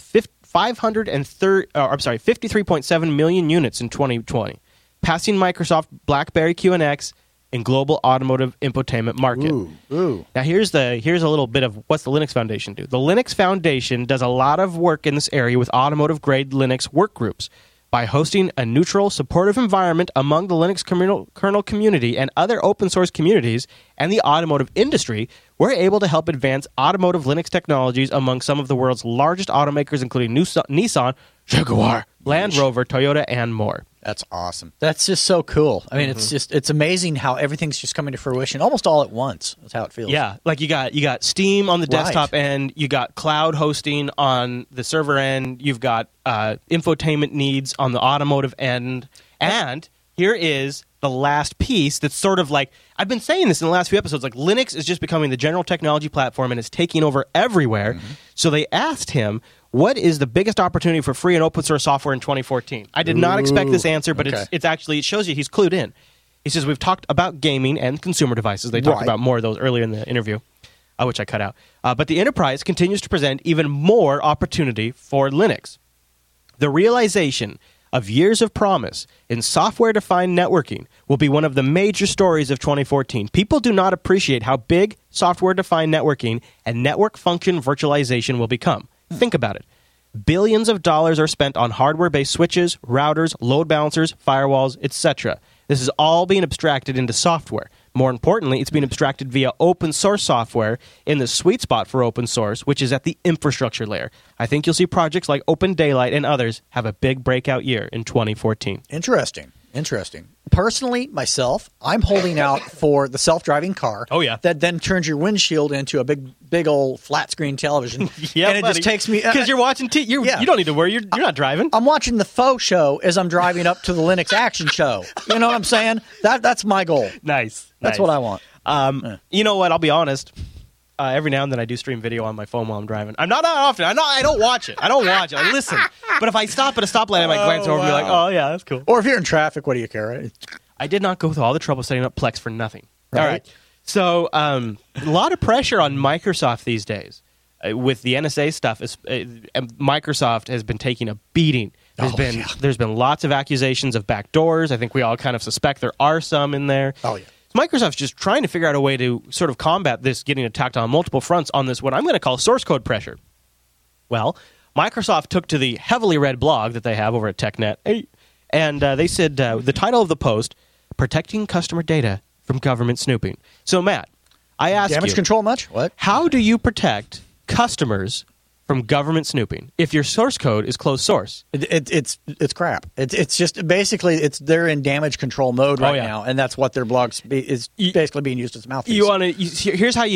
53.7 million units in 2020, passing Microsoft BlackBerry QNX in global automotive infotainment market. Ooh. Now here's a little bit of what's the Linux Foundation do. The Linux Foundation does a lot of work in this area with automotive-grade Linux work groups. By hosting a neutral, supportive environment among the Linux kernel community and other open source communities and the automotive industry, we're able to help advance automotive Linux technologies among some of the world's largest automakers, including Nissan, Jaguar, Land Rover, Toyota, and more. That's awesome. That's just so cool. I mean, it's amazing how everything's just coming to fruition almost all at once. That's how it feels. Yeah, like you got Steam on the desktop end, you got cloud hosting on the server end, you've got infotainment needs on the automotive end, and here is the last piece that's sort of like, I've been saying this in the last few episodes, like Linux is just becoming the general technology platform and it's taking over everywhere. So they asked him, what is the biggest opportunity for free and open source software in 2014? I did not expect this answer, but it shows you he's clued in. He says, we've talked about gaming and consumer devices. They talked about more of those earlier in the interview, which I cut out. But the enterprise continues to present even more opportunity for Linux. The realization of years of promise in software-defined networking will be one of the major stories of 2014. People do not appreciate how big software-defined networking and network function virtualization will become. Think about it. Billions of dollars are spent on hardware-based switches, routers, load balancers, firewalls, etc. This is all being abstracted into software. More importantly, it's being abstracted via open source software in the sweet spot for open source, which is at the infrastructure layer. I think you'll see projects like Open Daylight and others have a big breakout year in 2014. Interesting. Personally, myself, I'm holding out for the self-driving car. Oh, yeah. That then turns your windshield into a big old flat screen television. Yeah, and it just takes me because you're watching. You don't need to worry. You're not driving. I'm watching the faux show as I'm driving up to the Linux Action Show. You know what I'm saying? That's my goal. Nice. That's what I want. You know what? I'll be honest. Every now and then I do stream video on my phone while I'm driving. I'm not that often. I don't watch it. I listen. But if I stop at a stoplight, I might glance over and be like, oh, yeah, that's cool. Or if you're in traffic, what do you care, right? I did not go through all the trouble setting up Plex for nothing. Right. All right. So a lot of pressure on Microsoft these days with the NSA stuff. Microsoft has been taking a beating. There's been lots of accusations of backdoors. I think we all kind of suspect there are some in there. Oh, yeah. Microsoft's just trying to figure out a way to sort of combat this getting attacked on multiple fronts on this, what I'm going to call source code pressure. Well, Microsoft took to the heavily read blog that they have over at TechNet, and they said the title of the post, Protecting Customer Data from Government Snooping. So, Matt, I asked you. Damage control much? What? How do you protect customers from government snooping if your source code is closed source? It's crap. It's just basically they're in damage control mode right now, and that's what their blog is basically being used as mouthpiece. Here's how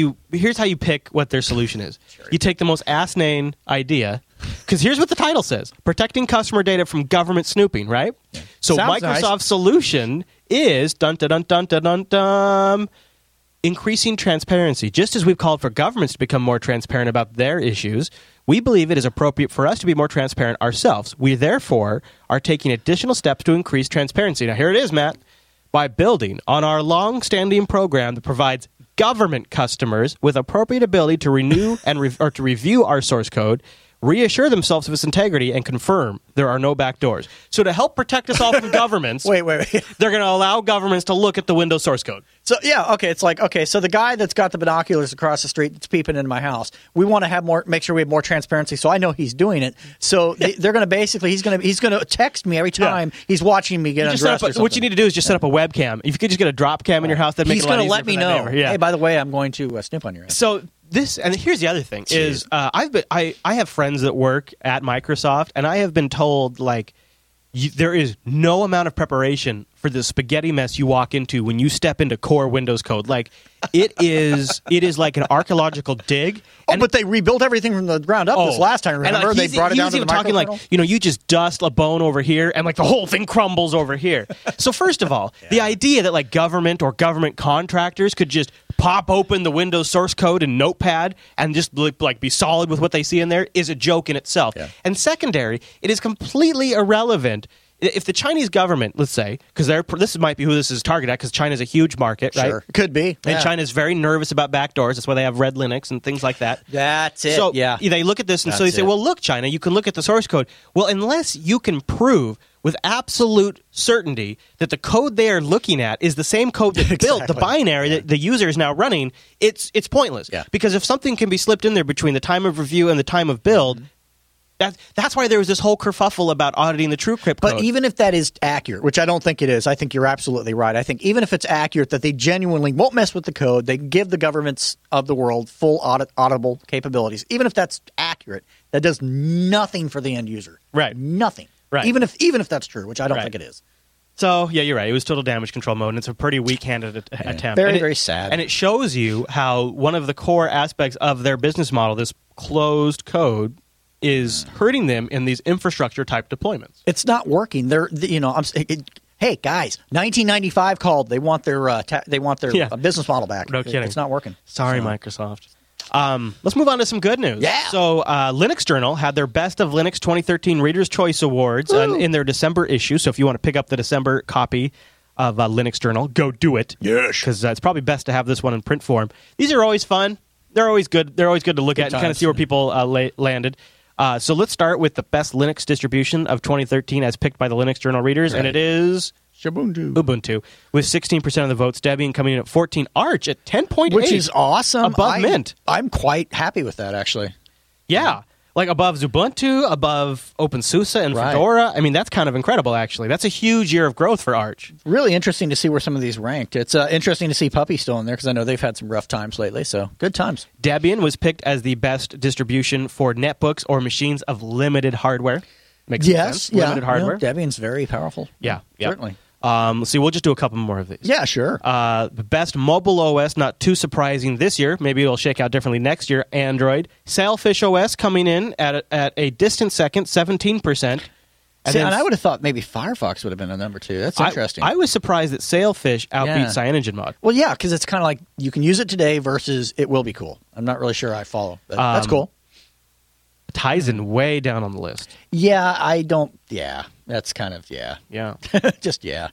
you pick what their solution is. Sure. You take the most asinine idea, because here's what the title says: protecting customer data from government snooping. Right. Yeah. So Sounds Microsoft's nice. solution is dun dun dun dun dun dun. increasing transparency. Just as we've called for governments to become more transparent about their issues, we believe it is appropriate for us to be more transparent ourselves. We therefore are taking additional steps to increase transparency. Now here it is, Matt. By building on our long-standing program that provides government customers with appropriate ability to renew and or to review our source code, reassure themselves of its integrity, and confirm there are no backdoors. So to help protect us all from governments, Wait. they're going to allow governments to look at the Windows source code. So, yeah, okay, it's like, okay, so the guy that's got the binoculars across the street that's peeping into my house, we want to have make sure we have more transparency, so I know he's doing it. So they're going to basically, he's going to text me every time he's watching me get undressed or something. What you need to do is just set up a webcam. If you could just get a drop cam in your house, that'd make it a lot easier. He's going to let me know. Yeah. Hey, by the way, I'm going to snip on your ass. So and here's the other thing is I have friends that work at Microsoft, and I have been told like there is no amount of preparation for the spaghetti mess you walk into when you step into core Windows code. Like it is like an archaeological dig. But they rebuilt everything from the ground up this last time. Remember, they brought it down to the talking like, you just dust a bone over here, and like the whole thing crumbles over here. So first of all, the idea that like government or government contractors could just pop open the Windows source code in Notepad and just like be solid with what they see in there is a joke in itself. Yeah. And secondary, it is completely irrelevant if the Chinese government, let's say, because this might be who this is targeted at, because China's a huge market, right? Sure, could be. And China's very nervous about backdoors. That's why they have Red Linux and things like that. That's it. So they look at this and so they say, well, look, China, you can look at the source code. Well, unless you can prove with absolute certainty that the code they are looking at is the same code that built the binary that the user is now running, it's pointless. Yeah. Because if something can be slipped in there between the time of review and the time of build, that's why there was this whole kerfuffle about auditing the TrueCrypt code. But even if that is accurate, which I don't think it is, I think you're absolutely right. I think even if it's accurate that they genuinely won't mess with the code, they give the governments of the world full auditable capabilities. Even if that's accurate, that does nothing for the end user. Right. Nothing. Right. Even if that's true, which I don't think it is. So, yeah, you're right. It was total damage control mode, and it's a pretty weak-handed attempt. Very sad. And it shows you how one of the core aspects of their business model, this closed code, is hurting them in these infrastructure-type deployments. It's not working. Hey, guys, 1995 called. They want their business model back. No kidding. It's not working. Sorry, Microsoft. Let's move on to some good news. Yeah. So Linux Journal had their Best of Linux 2013 Reader's Choice Awards in their December issue. So if you want to pick up the December copy of Linux Journal, go do it. Yes. Because it's probably best to have this one in print form. These are always fun. They're always good. They're always good to look at and kind of see where people landed. So let's start with the best Linux distribution of 2013 as picked by the Linux Journal readers, and it is Ubuntu, with 16% of the votes. Debian coming in at 14. Arch at 10.8. Which is awesome. Above Mint. I'm quite happy with that, actually. Yeah. Like above Ubuntu, above OpenSUSE and Fedora. I mean, that's kind of incredible, actually. That's a huge year of growth for Arch. Really interesting to see where some of these ranked. It's interesting to see Puppy still in there because I know they've had some rough times lately, so good times. Debian was picked as the best distribution for netbooks or machines of limited hardware. Makes sense. Limited hardware. Debian's very powerful. Yeah. Certainly. Let's see, we'll just do a couple more of these. Yeah, sure. The best mobile OS, not too surprising this year. Maybe it'll shake out differently next year. Android. Sailfish OS coming in at a distant second, 17%. And I would have thought maybe Firefox would have been a number 2. That's interesting. I was surprised that Sailfish outbeat CyanogenMod. Well, yeah, because it's kind of like you can use it today versus it will be cool. I'm not really sure I follow. That's cool. Tizen way down on the list. Yeah, I don't. Yeah, that's kind of Yeah. Just yeah.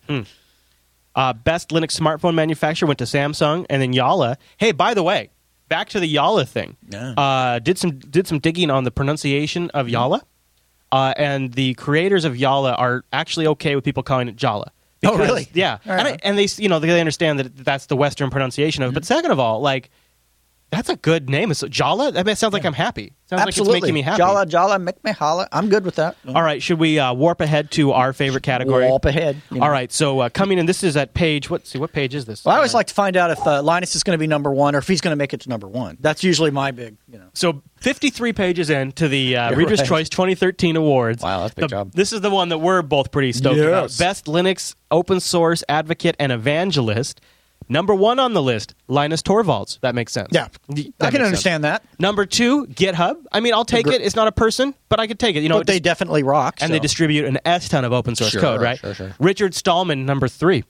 Best Linux smartphone manufacturer went to Samsung, and then Yalla. Hey, by the way, back to the Yalla thing. Yeah. Did some digging on the pronunciation of Yalla, and the creators of Yalla are actually okay with people calling it Jalla. Oh, really? Yeah, and they understand that that's the Western pronunciation of it. But second of all, like. That's a good name. It's Jalla. That sounds like I'm happy. Sounds Absolutely. like it's making me happy. Jalla, make me holla. I'm good with that. All right, should we warp ahead to our favorite category? Warp ahead. All right, so coming in, this is at page. What page is this? Well, I always like to find out if Linus is going to be number 1 or if he's going to make it to number 1. That's usually my big. So 53 pages into the Reader's Choice 2013 Awards. Wow, that's a big job. This is the one that we're both pretty stoked about. Best Linux open source advocate and evangelist. Number 1 on the list, Linus Torvalds. That makes sense. Yeah, I can understand that. Number 2, GitHub. I mean, I'll take it. It's not a person, but I could take it. But they definitely rock. And they distribute an S ton of open source code, right? Sure. Richard Stallman, number 3.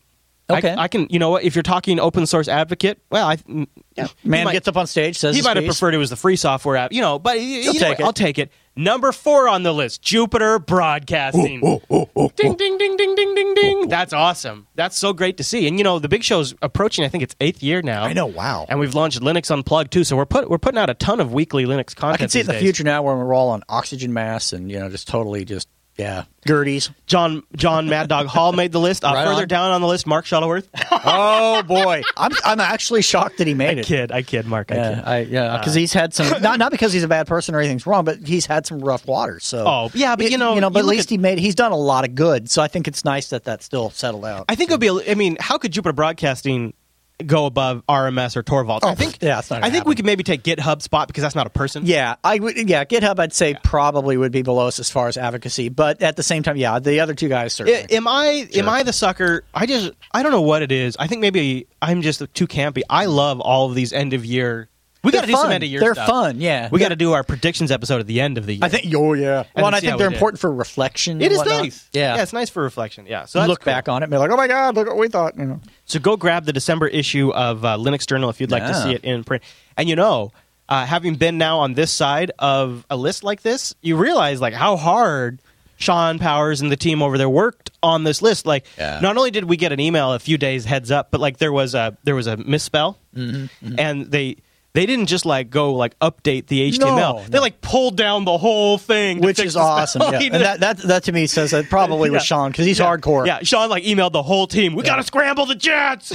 Okay. I can, you know what, if you're talking open source advocate, well, Man gets up on stage, says he his might have piece. preferred it was the free software app, but you know take what, it. I'll take it. Number 4 on the list, Jupiter Broadcasting. Ding, ding, ding, ding, ding, ding, ding. That's awesome. That's so great to see. And, the big show's approaching, I think it's 8th year now. I know, wow. And we've launched Linux Unplugged, too, so we're putting out a ton of weekly Linux content I can see it in the these future now where we're all on oxygen masks and, just totally Gerties. John Mad Dog Hall made the list. Right Further on. down on the list, Mark Shuttleworth. Oh, boy. I'm actually shocked that he made it. I kid, Mark. I kid. Because he's had some, not because he's a bad person or anything's wrong, but he's had some rough waters. So, Oh, yeah, but but at least he's done a lot of good. So I think it's nice that that's still settled out. I think it would be. How could Jupiter Broadcasting go above RMS or Torvalds? Oh, I think. yeah, it's not gonna I think happen. we could maybe take GitHub spot because that's not a person. Yeah, I would. Yeah, GitHub, I'd say probably would be below us as far as advocacy, but at the same time, the other two guys certainly. Am I the sucker? I don't know what it is. I think maybe I'm just too campy. I love all of these end of year. We got to do some end of year They're stuff. fun, yeah. We got to do our predictions episode at the end of the year. I think. Oh yeah. Well, and I see how think we they're did. important for reflection. It and is whatnot. nice. Yeah. it's nice for reflection. Yeah, so that's Look cool. back on it and be like, oh my god, look what we thought. So go grab the December issue of Linux Journal if you'd like to Yeah. see it in print. And having been now on this side of a list like this, you realize how hard Sean Powers and the team over there worked on this list. Not only did we get an email a few days heads up, but there was a misspell, and they didn't just go update the HTML. No. They pulled down the whole thing, to Which fix is the awesome. Yeah. spelling. And that to me says that probably was Sean because he's hardcore. Yeah, Sean emailed the whole team. We got to scramble the jets.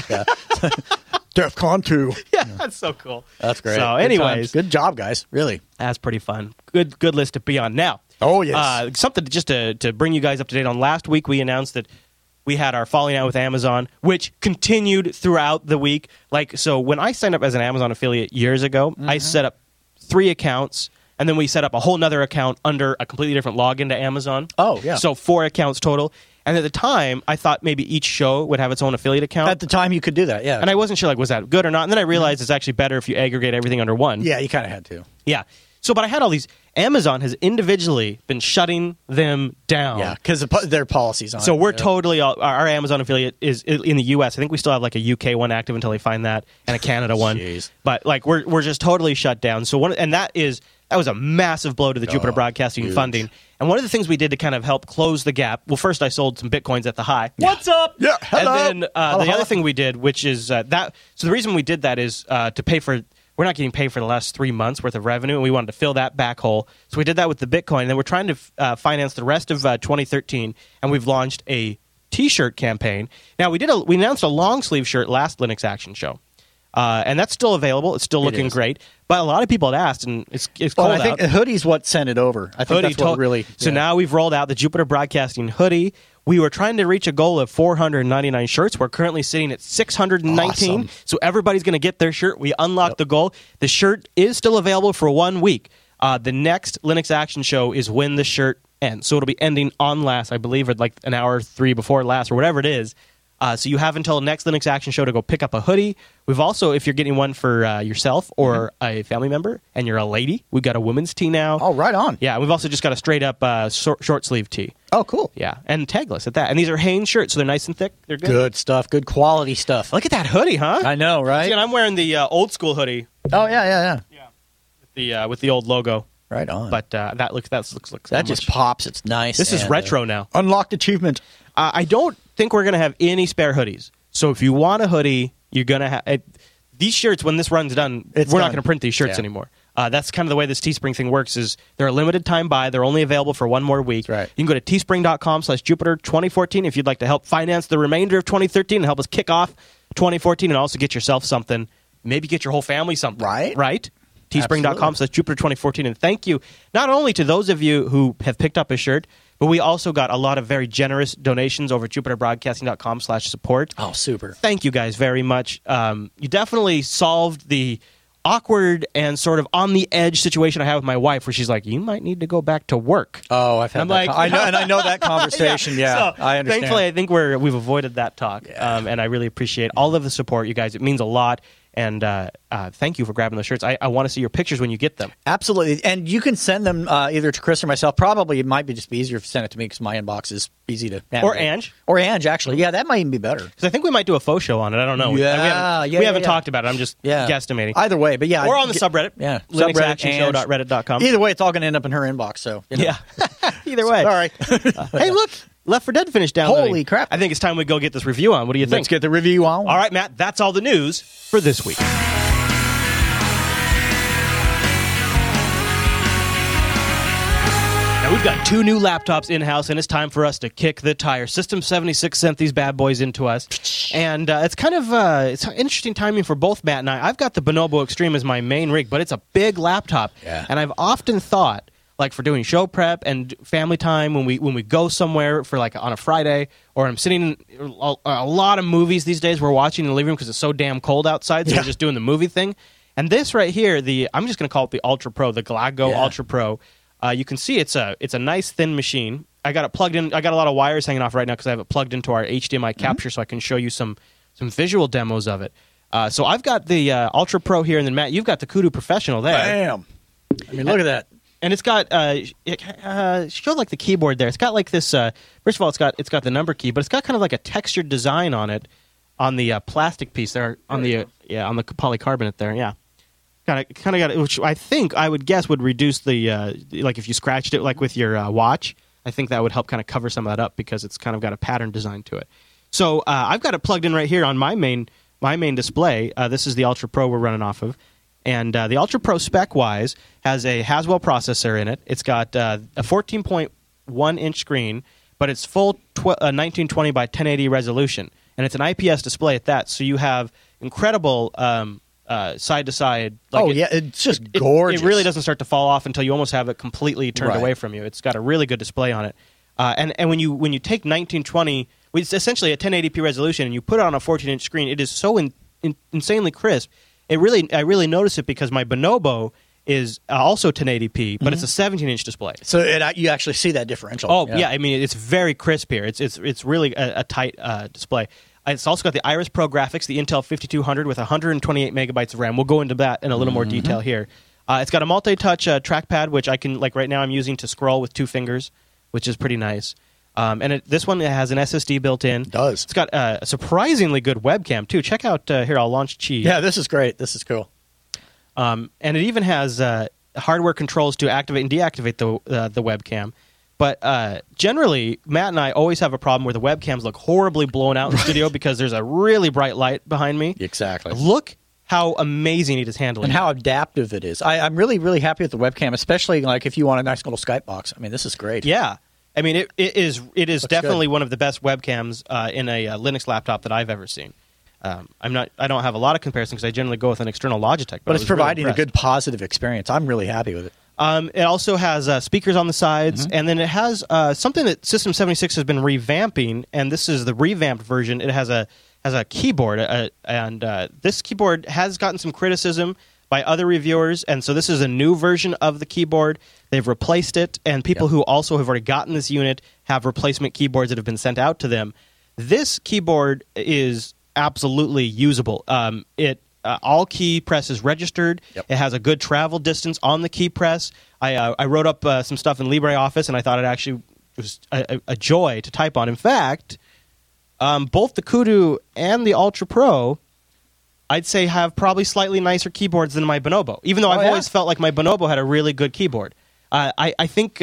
DEFCON 2. Yeah, that's so cool. That's great. So, Good anyways, times. Good job, guys. Really. that's pretty fun. Good list to be on. Now, Oh, yes. something just to bring you guys up to date on. Last week, we announced that we had our falling out with Amazon, which continued throughout the week. So when I signed up as an Amazon affiliate years ago, I set up 3 accounts, and then we set up a whole nother account under a completely different login to Amazon. Oh, yeah. So 4 accounts total. And at the time, I thought maybe each show would have its own affiliate account. At the time, you could do that, yeah. And I wasn't sure, was that good or not? And then I realized it's actually better if you aggregate everything under one. Yeah, you kind of had to. Yeah. So, but I had all these. Amazon has individually been shutting them down. Yeah, because their policies on it. So we're Yeah. totally our Amazon affiliate is in the U.S. I think we still have a UK one active until they find that, and a Canada one. Jeez. But we're just totally shut down. So that was a massive blow to the Jupiter Broadcasting huge. funding. And one of the things we did to kind of help close the gap. Well, first I sold some Bitcoins at the high. What's up? Yeah, hello. And then Holla, the holla. other thing we did, which is that. So the reason we did that is to pay for. We're not getting paid for the last 3 months worth of revenue, and we wanted to fill that back hole. So we did that with the Bitcoin, and then we're trying to finance the rest of 2013, and we've launched a T-shirt campaign. Now, we announced a long-sleeve shirt last Linux Action Show, and that's still available. It's still looking is. great, but a lot of people had asked, and it's cold Well, I think out. a hoodie's what sent it over. I think that's what really. So now we've rolled out the Jupiter Broadcasting hoodie. We were trying to reach a goal of 499 shirts. We're currently sitting at 619. Awesome. So everybody's going to get their shirt. We unlocked the goal. The shirt is still available for 1 week. The next Linux Action Show is when the shirt ends. So it'll be ending on last, I believe, or an hour or 3 before last, or whatever it is. So you have until next Linux Action Show to go pick up a hoodie. We've also, if you're getting one for yourself or a family member, and you're a lady, we've got a women's tee now. Oh, right on. Yeah, we've also just got a straight-up short sleeve tee. Oh, cool. Yeah, and tagless at that. And these are Hanes shirts, so they're nice and thick. They're good. Good stuff. Good quality stuff. Look at that hoodie, huh? I know, right? See, and I'm wearing the old school hoodie. Oh, yeah. With the old logo. Right on. But that looks that just pops. It's nice. This is and, retro now. Unlocked achievement. I don't think we're gonna have any spare hoodies. So if you want a hoodie, you're gonna have these shirts. When this run's done, It's we're not done. gonna print these shirts Yeah. anymore. That's kind of the way this Teespring thing works. Is they're a limited time buy. They're only available for 1 more week. That's right. You can go to teespring.com/Jupiter2014 if you'd like to help finance the remainder of 2013 and help us kick off 2014 and also get yourself something. Maybe get your whole family something. Right? Teespring.com/Jupiter2014. And thank you not only to those of you who have picked up a shirt, but we also got a lot of very generous donations over at JupiterBroadcasting.com/support. Oh, super. Thank you guys very much. You definitely solved the awkward and sort of on the edge situation I have with my wife, where she's like, "You might need to go back to work." Oh, I've had I'm that. like- I know that conversation. Yeah, So, I understand. Thankfully, I think we've avoided that talk, and I really appreciate all of the support, you guys. It means a lot. And thank you for grabbing those shirts. I want to see your pictures when you get them. Absolutely. And you can send them either to Chris or myself. Probably it might be just be easier if you send it to me because my inbox is easy to navigate. Or Ange. Or Ange, actually. Yeah, that might even be better. Because I think we might do a faux show on it. I don't know. We haven't talked about it. I'm just guesstimating. Either way, but yeah. Or on the subreddit. Yeah. LinuxActionShow.reddit.com. Either way, it's all going to end up in her inbox. So Yeah. Either way. All right. Hey, look. Left 4 Dead finished downloading. Holy crap. I think it's time we go get this review on. What do you think? Let's get the review on. All right, Matt. That's all the news for this week. Now, we've got 2 new laptops in-house, and it's time for us to kick the tire. System 76 sent these bad boys into us, and it's kind of it's interesting timing for both Matt and I. I've got the Bonobo Extreme as my main rig, but it's a big laptop, and I've often thought, like for doing show prep and family time, when we go somewhere for like on a Friday, or I'm sitting in a lot of movies these days we're watching in the living room because it's so damn cold outside, so we're just doing the movie thing. And this right here, I'm just going to call it the Ultra Pro, the Glago Ultra Pro. You can see it's a nice thin machine. I got it plugged in. I got a lot of wires hanging off right now because I have it plugged into our HDMI capture, so I can show you some visual demos of it. So I've got the Ultra Pro here, and then Matt, you've got the Kudu Professional there. Bam! I mean, look at that. And it's got show like the keyboard there. It's got like this. First of all, it's got the number key, but it's got kind of like a textured design on it, on the plastic piece there, on the polycarbonate there. Yeah. Kind of got it, which I think I would guess would reduce the like if you scratched it like with your watch. I think that would help kind of cover some of that up because it's kind of got a pattern design to it. So I've got it plugged in right here on my main display. This is the Ultra Pro we're running off of, and the Ultra Pro spec wise has a Haswell processor in it. It's got a 14.1 inch screen, but it's full 1920 by 1080 resolution, and it's an IPS display at that. So you have incredible. Side to side. It's just gorgeous. It really doesn't start to fall off until you almost have it completely turned away from you. It's got a really good display on it. And when you take 1920, it's essentially a 1080p resolution, and you put it on a 14-inch screen, it is so insanely crisp. I really notice it because my Bonobo is also 1080p, but it's a 17-inch display. So you actually see that differential. Oh yeah, I mean it's very crisp here. It's really a tight display. It's also got the Iris Pro graphics, the Intel 5200 with 128 megabytes of RAM. We'll go into that in a little more detail here. It's got a multi-touch trackpad, which I can, like right now I'm using to scroll with 2 fingers, which is pretty nice. And this one has an SSD built in. It does. It's got a surprisingly good webcam, too. Check out, here, I'll launch Qi. Yeah, this is great. This is cool. And it even has hardware controls to activate and deactivate the webcam. But generally, Matt and I always have a problem where the webcams look horribly blown out in the studio because there's a really bright light behind me. Exactly. Look how amazing it is handling and how adaptive it is. I'm really, really happy with the webcam, especially like if you want a nice little Skype box. I mean, this is great. Yeah. I mean, it is definitely one of the best webcams in a Linux laptop that I've ever seen. I don't have a lot of comparison because I generally go with an external Logitech. But it's providing a good positive experience. I'm really happy with it. It also has speakers on the sides, and then it has something that System 76 has been revamping, and this is the revamped version. It has a keyboard, and this keyboard has gotten some criticism by other reviewers, and so this is a new version of the keyboard. They've replaced it, and people who also have already gotten this unit have replacement keyboards that have been sent out to them. This keyboard is absolutely usable. All key press is registered. Yep. It has a good travel distance on the key press. I wrote up some stuff in LibreOffice, and I thought it actually was a joy to type on. In fact, both the Kudu and the Ultra Pro, I'd say, have probably slightly nicer keyboards than my Bonobo, even though I've always felt like my Bonobo had a really good keyboard. I think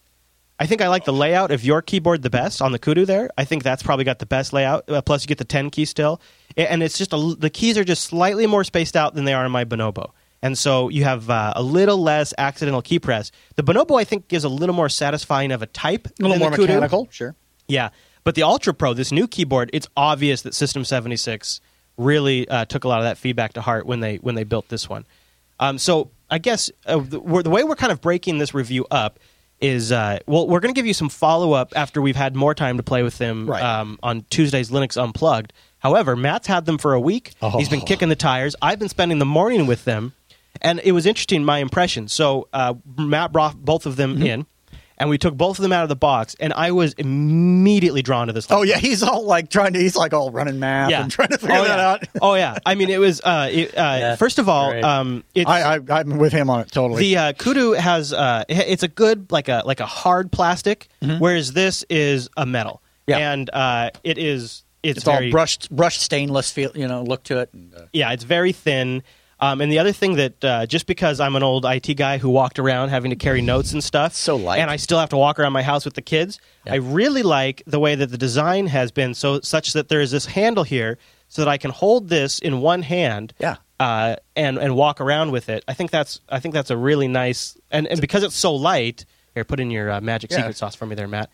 I like the layout of your keyboard the best on the Kudu there. I think that's probably got the best layout. Plus, you get the 10 key still. And it's just the keys are just slightly more spaced out than they are in my Bonobo. And so you have a little less accidental key press. The Bonobo, I think, gives a little more satisfying of a type. A little more mechanical, sure. Yeah. But the Ultra Pro, this new keyboard, it's obvious that System 76 really took a lot of that feedback to heart when they built this one. So I guess the way we're kind of breaking this review up is, we're going to give you some follow-up after we've had more time to play with them on Tuesday's Linux Unplugged. However, Matt's had them for a week. Oh. He's been kicking the tires. I've been spending the morning with them, and it was interesting, my impression. So Matt brought both of them in, and we took both of them out of the box, and I was immediately drawn to this laptop. Oh yeah, he's all like he's like all running math and trying to figure that out. Oh yeah, I mean it was. First of all, it's, I'm with him on it totally. The Kudu has it's a good like a hard plastic, whereas this is a metal. Yeah. And it's all very brushed stainless feel, look to it. And, yeah, it's very thin. And the other thing that just because I'm an old IT guy who walked around having to carry notes and stuff, so light, and I still have to walk around my house with the kids, I really like the way that the design has been such that there is this handle here so that I can hold this in one hand. And walk around with it. I think that's a really nice and because it's so light. Here, put in your magic secret sauce for me there, Matt.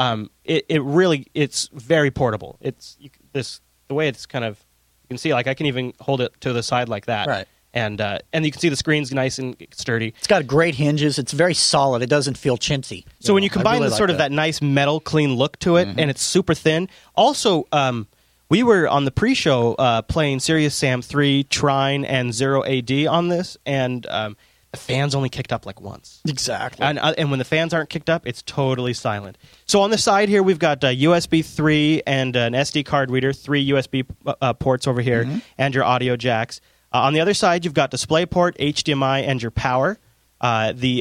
It's very portable. The way it's kind of, you can see, like I can even hold it to the side like that. Right. And you can see the screen's nice and sturdy. It's got great hinges. It's very solid. It doesn't feel chintzy. So when you combine the sort of that nice metal clean look to it, and it's super thin. Also, we were on the pre-show playing Serious Sam 3, Trine, and Zero AD on this, and the fans only kicked up like once. Exactly. And when the fans aren't kicked up, it's totally silent. So on the side here, we've got USB 3 and an SD card reader, 3 USB ports over here, and your audio jacks. On the other side, you've got DisplayPort, HDMI, and your power. The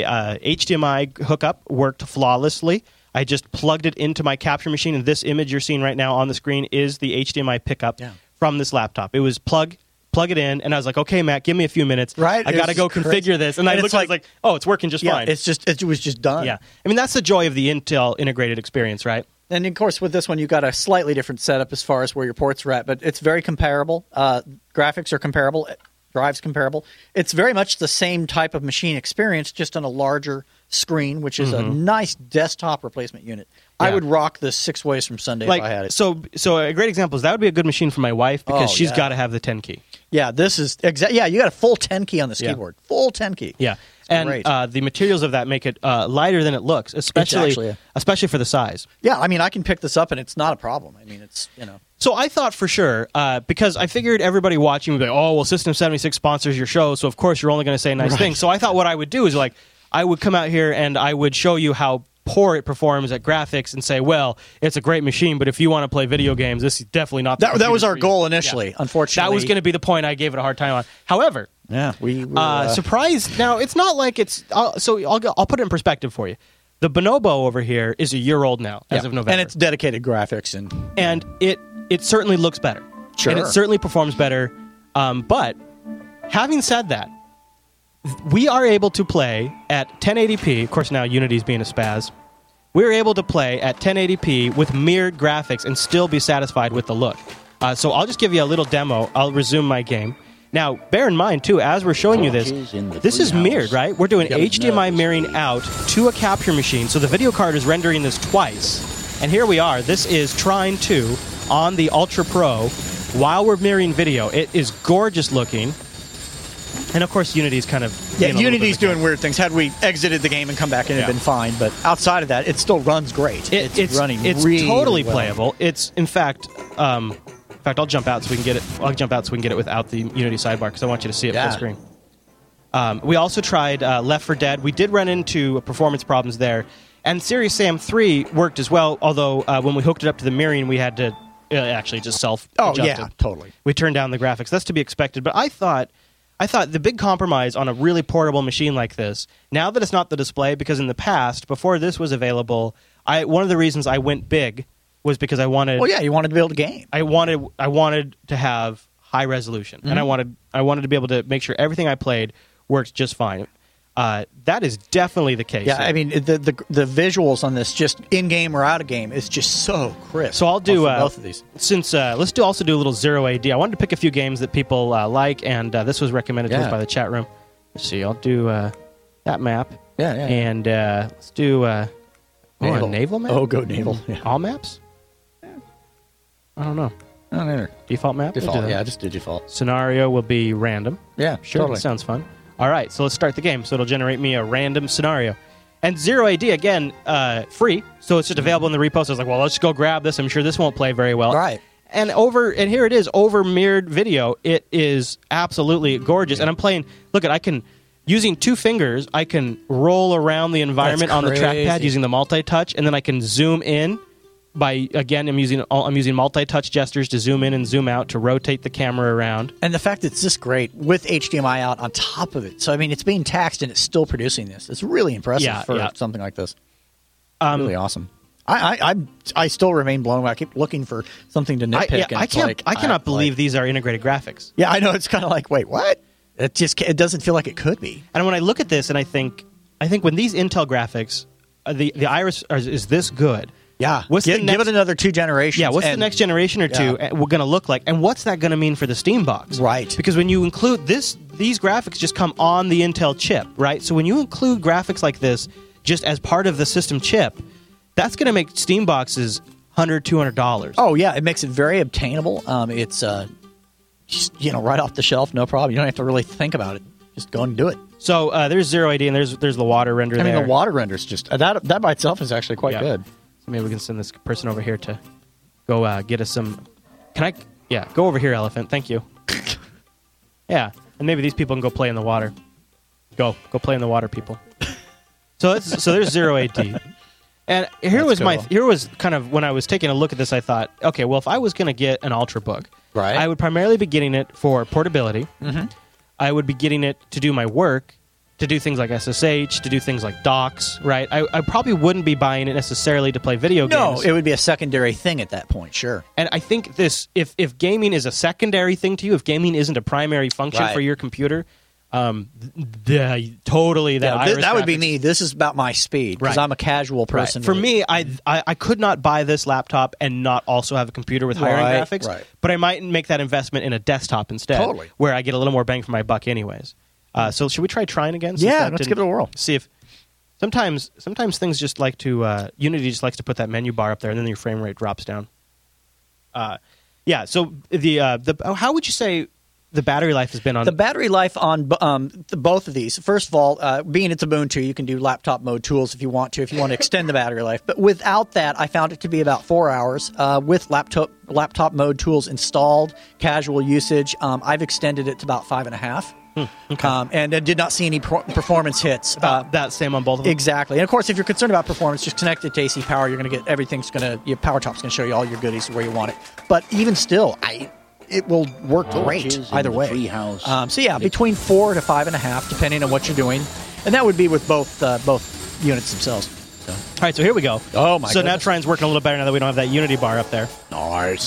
HDMI hookup worked flawlessly. I just plugged it into my capture machine, and this image you're seeing right now on the screen is the HDMI pickup from this laptop. It was plug it in, and I was like, okay, Matt, give me a few minutes. Right. I got to go configure this. And I looked at it like, oh, it's working just fine. It was just done. Yeah. I mean, that's the joy of the Intel integrated experience, right? And, of course, with this one, you got a slightly different setup as far as where your ports are at, but it's very comparable. Graphics are comparable. Drive's comparable. It's very much the same type of machine experience, just on a larger screen, which is a nice desktop replacement unit. Yeah. I would rock this 6 ways from Sunday if I had it. So a great example is that would be a good machine for my wife because she's got to have the 10 key. Yeah, this is Yeah, you got a full 10 key on this keyboard. Full 10 key. Yeah. And the materials of that make it lighter than it looks, especially for the size. Yeah, I mean, I can pick this up and it's not a problem. I mean, it's, So I thought for sure, because I figured everybody watching would be like, oh, well, System 76 sponsors your show, so of course you're only going to say nice things. So I thought what I would do is I would come out here and I would show you how poor it performs at graphics and say, well, it's a great machine, but if you want to play video games, this is definitely not the That was our goal initially, unfortunately. That was going to be the point I gave it a hard time on. However, we surprised. Now, it's not like it's... so I'll put it in perspective for you. The Bonobo over here is a year old now, as of November. And it's dedicated graphics. And it certainly looks better. Sure. And it certainly performs better. But having said that, we are able to play at 1080p. Of course, now Unity's being a spaz. We're able to play at 1080p with mirrored graphics and still be satisfied with the look. So I'll just give you a little demo. I'll resume my game. Now, bear in mind, too, as we're showing you this is mirrored, right? We're doing HDMI mirroring out to a capture machine, so the video card is rendering this twice. And here we are. This is Trine 2 on the Ultra Pro while we're mirroring video. It is gorgeous looking. And, of course, Unity's kind of... Yeah, Unity's doing weird things. Had we exited the game and come back, it'd have been fine. But outside of that, it still runs great. It's running really totally well. Playable. It's, in fact... I'll jump out so we can get it. I'll jump out so we can get it without the Unity sidebar because I want you to see it full screen. We also tried Left 4 Dead. We did run into performance problems there, and Serious Sam 3 worked as well. Although when we hooked it up to the mirroring, we had to actually just self-adjust it. Oh yeah, totally. We turned down the graphics. That's to be expected. But I thought the big compromise on a really portable machine like this. Now that it's not the display, because in the past, before this was available, one of the reasons I went big was because I wanted... Well, yeah, you wanted to be able to game. I wanted to have high resolution, and I wanted to be able to make sure everything I played worked just fine. That is definitely the case. Yeah, I mean, the visuals on this, just in-game or out-of-game, is just so crisp. So I'll do... both of these. Let's also do a little Zero AD. I wanted to pick a few games that people like, and this was recommended to us by the chat room. Let's see, I'll do that map. Yeah. And let's do... a naval map? Oh, go naval. Yeah. All maps? I don't know. I don't either. Default map? Default, just do default. Scenario will be random. Yeah, sure. Totally. That sounds fun. All right, so let's start the game. So it'll generate me a random scenario. And Zero AD, again, free. So it's just available in the repo. So I was like, well, let's go grab this. I'm sure this won't play very well. Right. And here it is, over mirrored video. It is absolutely gorgeous. And I'm playing, look, I can using 2 fingers, I can roll around the environment on the trackpad crazy. using the multi-touch, and then I can zoom in by, again, I'm using multi-touch gestures to zoom in and zoom out to rotate the camera around. And the fact that it's just great with HDMI out on top of it. So, I mean, it's being taxed and it's still producing this. It's really impressive for something like this. Really awesome. I still remain blown away. I keep looking for something to nitpick. I cannot believe these are integrated graphics. Yeah, I know. It's kind of like, wait, what? It doesn't feel like it could be. And when I look at this, and I think when these Intel graphics, the Iris is this good. Yeah, give it another 2 generations. Yeah, what's the next generation or 2 we're going to look like, and what's that going to mean for the Steam box? Right. Because when you include these graphics just come on the Intel chip, right? So when you include graphics like this just as part of the system chip, that's going to make Steam boxes $100, $200. Oh yeah, it makes it very obtainable. It's just, right off the shelf, no problem. You don't have to really think about it. Just go and do it. So there's Zero AD, and there's the water render. I mean, the water render's just that by itself is actually quite good. So maybe we can send this person over here to go get us some. Can I? Yeah, go over here, Elephant. Thank you. Yeah, and maybe these people can go play in the water. Go play in the water, people. So there's Zero AD. And here was kind of when I was taking a look at this, I thought, okay, well, if I was going to get an Ultrabook, right, I would primarily be getting it for portability. Mm-hmm. I would be getting it to do my work, to do things like SSH, to do things like docs, right? I probably wouldn't be buying it necessarily to play video games. No, it would be a secondary thing at that point, sure. And I think if gaming is a secondary thing to you, if gaming isn't a primary function for your computer, totally that would be me. This is about my speed because I'm a casual person. Right. For me, I could not buy this laptop and not also have a computer with higher end graphics. Right. But I might make that investment in a desktop instead, where I get a little more bang for my buck, anyways. So should we try trying again? Yeah, let's give it a whirl. See if sometimes things just like to Unity just likes to put that menu bar up there, and then your frame rate drops down. Yeah. So the how would you say the battery life has been on? The battery life on both of these, first of all, being it's Ubuntu, you can do laptop mode tools if you want to extend the battery life. But without that, I found it to be about 4 hours. With laptop mode tools installed, casual usage, I've extended it to about 5.5. Okay. And I did not see any performance hits. About that same on both of them? Exactly. And of course, if you're concerned about performance, just connect it to AC power. You're going to get your PowerTop's going to show you all your goodies where you want it. But even still, it will work great either way. So yeah, between 4 to 5.5, depending on what you're doing, and that would be with both units themselves. So. All right, so here we go. Oh my! So now Trine's working a little better now that we don't have that Unity bar up there. Nice.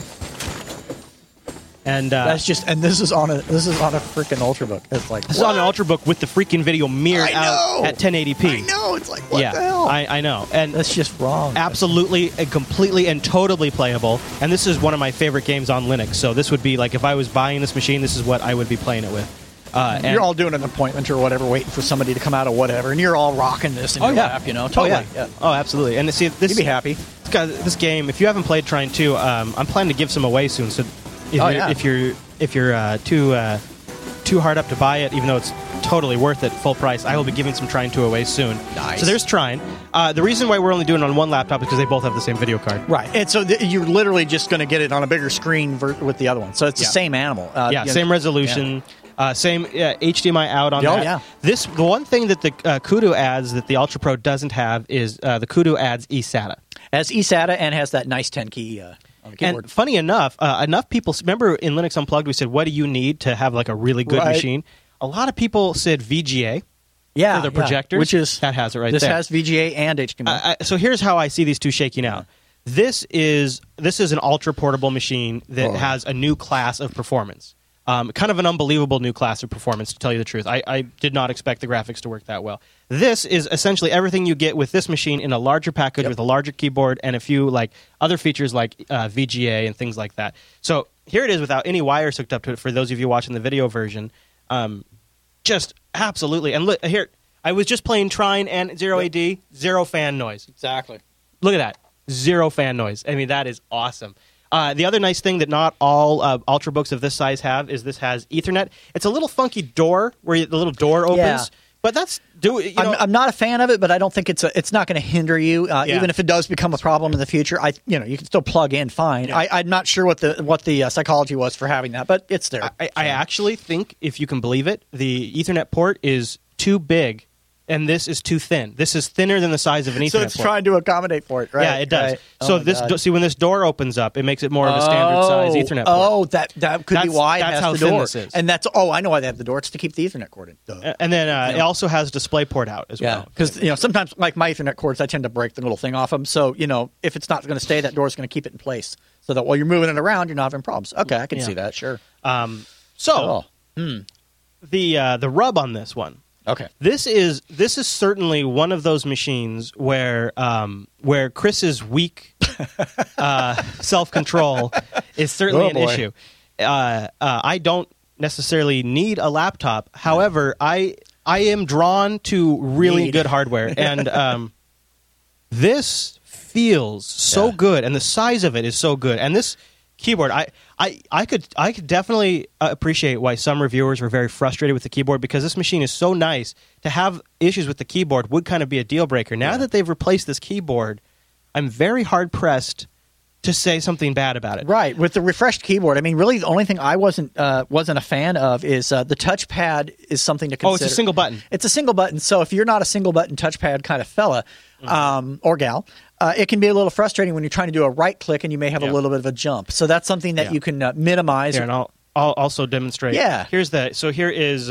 And that's just, and this is on a freaking Ultrabook. It's like this is on an Ultrabook with the freaking video mirrored out at 1080p. I know. It's like what the hell? I know, and that's just wrong. Absolutely and completely and totally playable. And this is one of my favorite games on Linux. So this would be like if I was buying this machine, this is what I would be playing it with. And you're all doing an appointment or whatever, waiting for somebody to come out of whatever, and you're all rocking this in your lap, Totally. Oh, absolutely. And see, you'd be happy. This game, if you haven't played Trine 2, I'm planning to give some away soon. So if you're too hard up to buy it, even though it's totally worth it full price, I will be giving some Trine 2 away soon. Nice. So there's Trine. The reason why we're only doing it on one laptop is because they both have the same video card. Right. And so you're literally just going to get it on a bigger screen with the other one. So it's the same animal. Same resolution. Yeah. Same HDMI out on that. Yeah. The one thing that the Kudu adds that the Ultra Pro doesn't have is the Kudu adds eSATA. Has eSATA and has that nice 10 key on the keyboard. And funny enough people remember in Linux Unplugged we said, what do you need to have like a really good machine? A lot of people said VGA. For the projectors, which is that has it right this there. This has VGA and HDMI. So here's how I see these two shaking out. This is an ultra portable machine that has a new class of performance. Kind of an unbelievable new class of performance, to tell you the truth. I did not expect the graphics to work that well. This is essentially everything you get with this machine in a larger package with a larger keyboard and a few like other features like VGA and things like that. So here it is without any wires hooked up to it for those of you watching the video version. Just absolutely. And look, here, I was just playing Trine and Zero AD, zero fan noise. Exactly. Look at that. Zero fan noise. I mean, that is awesome. The other nice thing that not all Ultrabooks of this size have is this has Ethernet. It's a little funky door where the little door opens. But that's I'm not a fan of it, but I don't think it's not going to hinder you. Even if it does become a problem in the future, you can still plug in fine. Yeah. I'm not sure what the psychology was for having that, but it's there. I actually think, if you can believe it, the Ethernet port is too big, and this is too thin. This is thinner than the size of an Ethernet port. So it's trying to accommodate for it, right? Yeah, it does. Right. So see, when this door opens up, it makes it more of a standard size Ethernet port. Oh, that could be why it has how the thin door. This is. And I know why they have the door. It's to keep the Ethernet cord in. And then it also has DisplayPort out as well. Because sometimes, like my Ethernet cords, I tend to break the little thing off them. So if it's not going to stay, that door is going to keep it in place, so that while you're moving it around, you're not having problems. Okay, I can see that. Sure. The rub on this one. Okay. This is certainly one of those machines where Chris's weak self-control is certainly an issue. I don't necessarily need a laptop. However, I am drawn to really good hardware, and this feels so good, and the size of it is so good, and this keyboard, I could definitely appreciate why some reviewers were very frustrated with the keyboard, because this machine is so nice. To have issues with the keyboard would kind of be a deal breaker. Now that they've replaced this keyboard, I'm very hard pressed to say something bad about it. Right, with the refreshed keyboard. I mean, really, the only thing I wasn't a fan of is the touchpad is something to consider. Oh, it's a single button. It's a single button. So if you're not a single button touchpad kind of fella or gal, it can be a little frustrating when you're trying to do a right click and you may have a little bit of a jump. So that's something that you can minimize. Here, and I'll also demonstrate. Yeah. So here is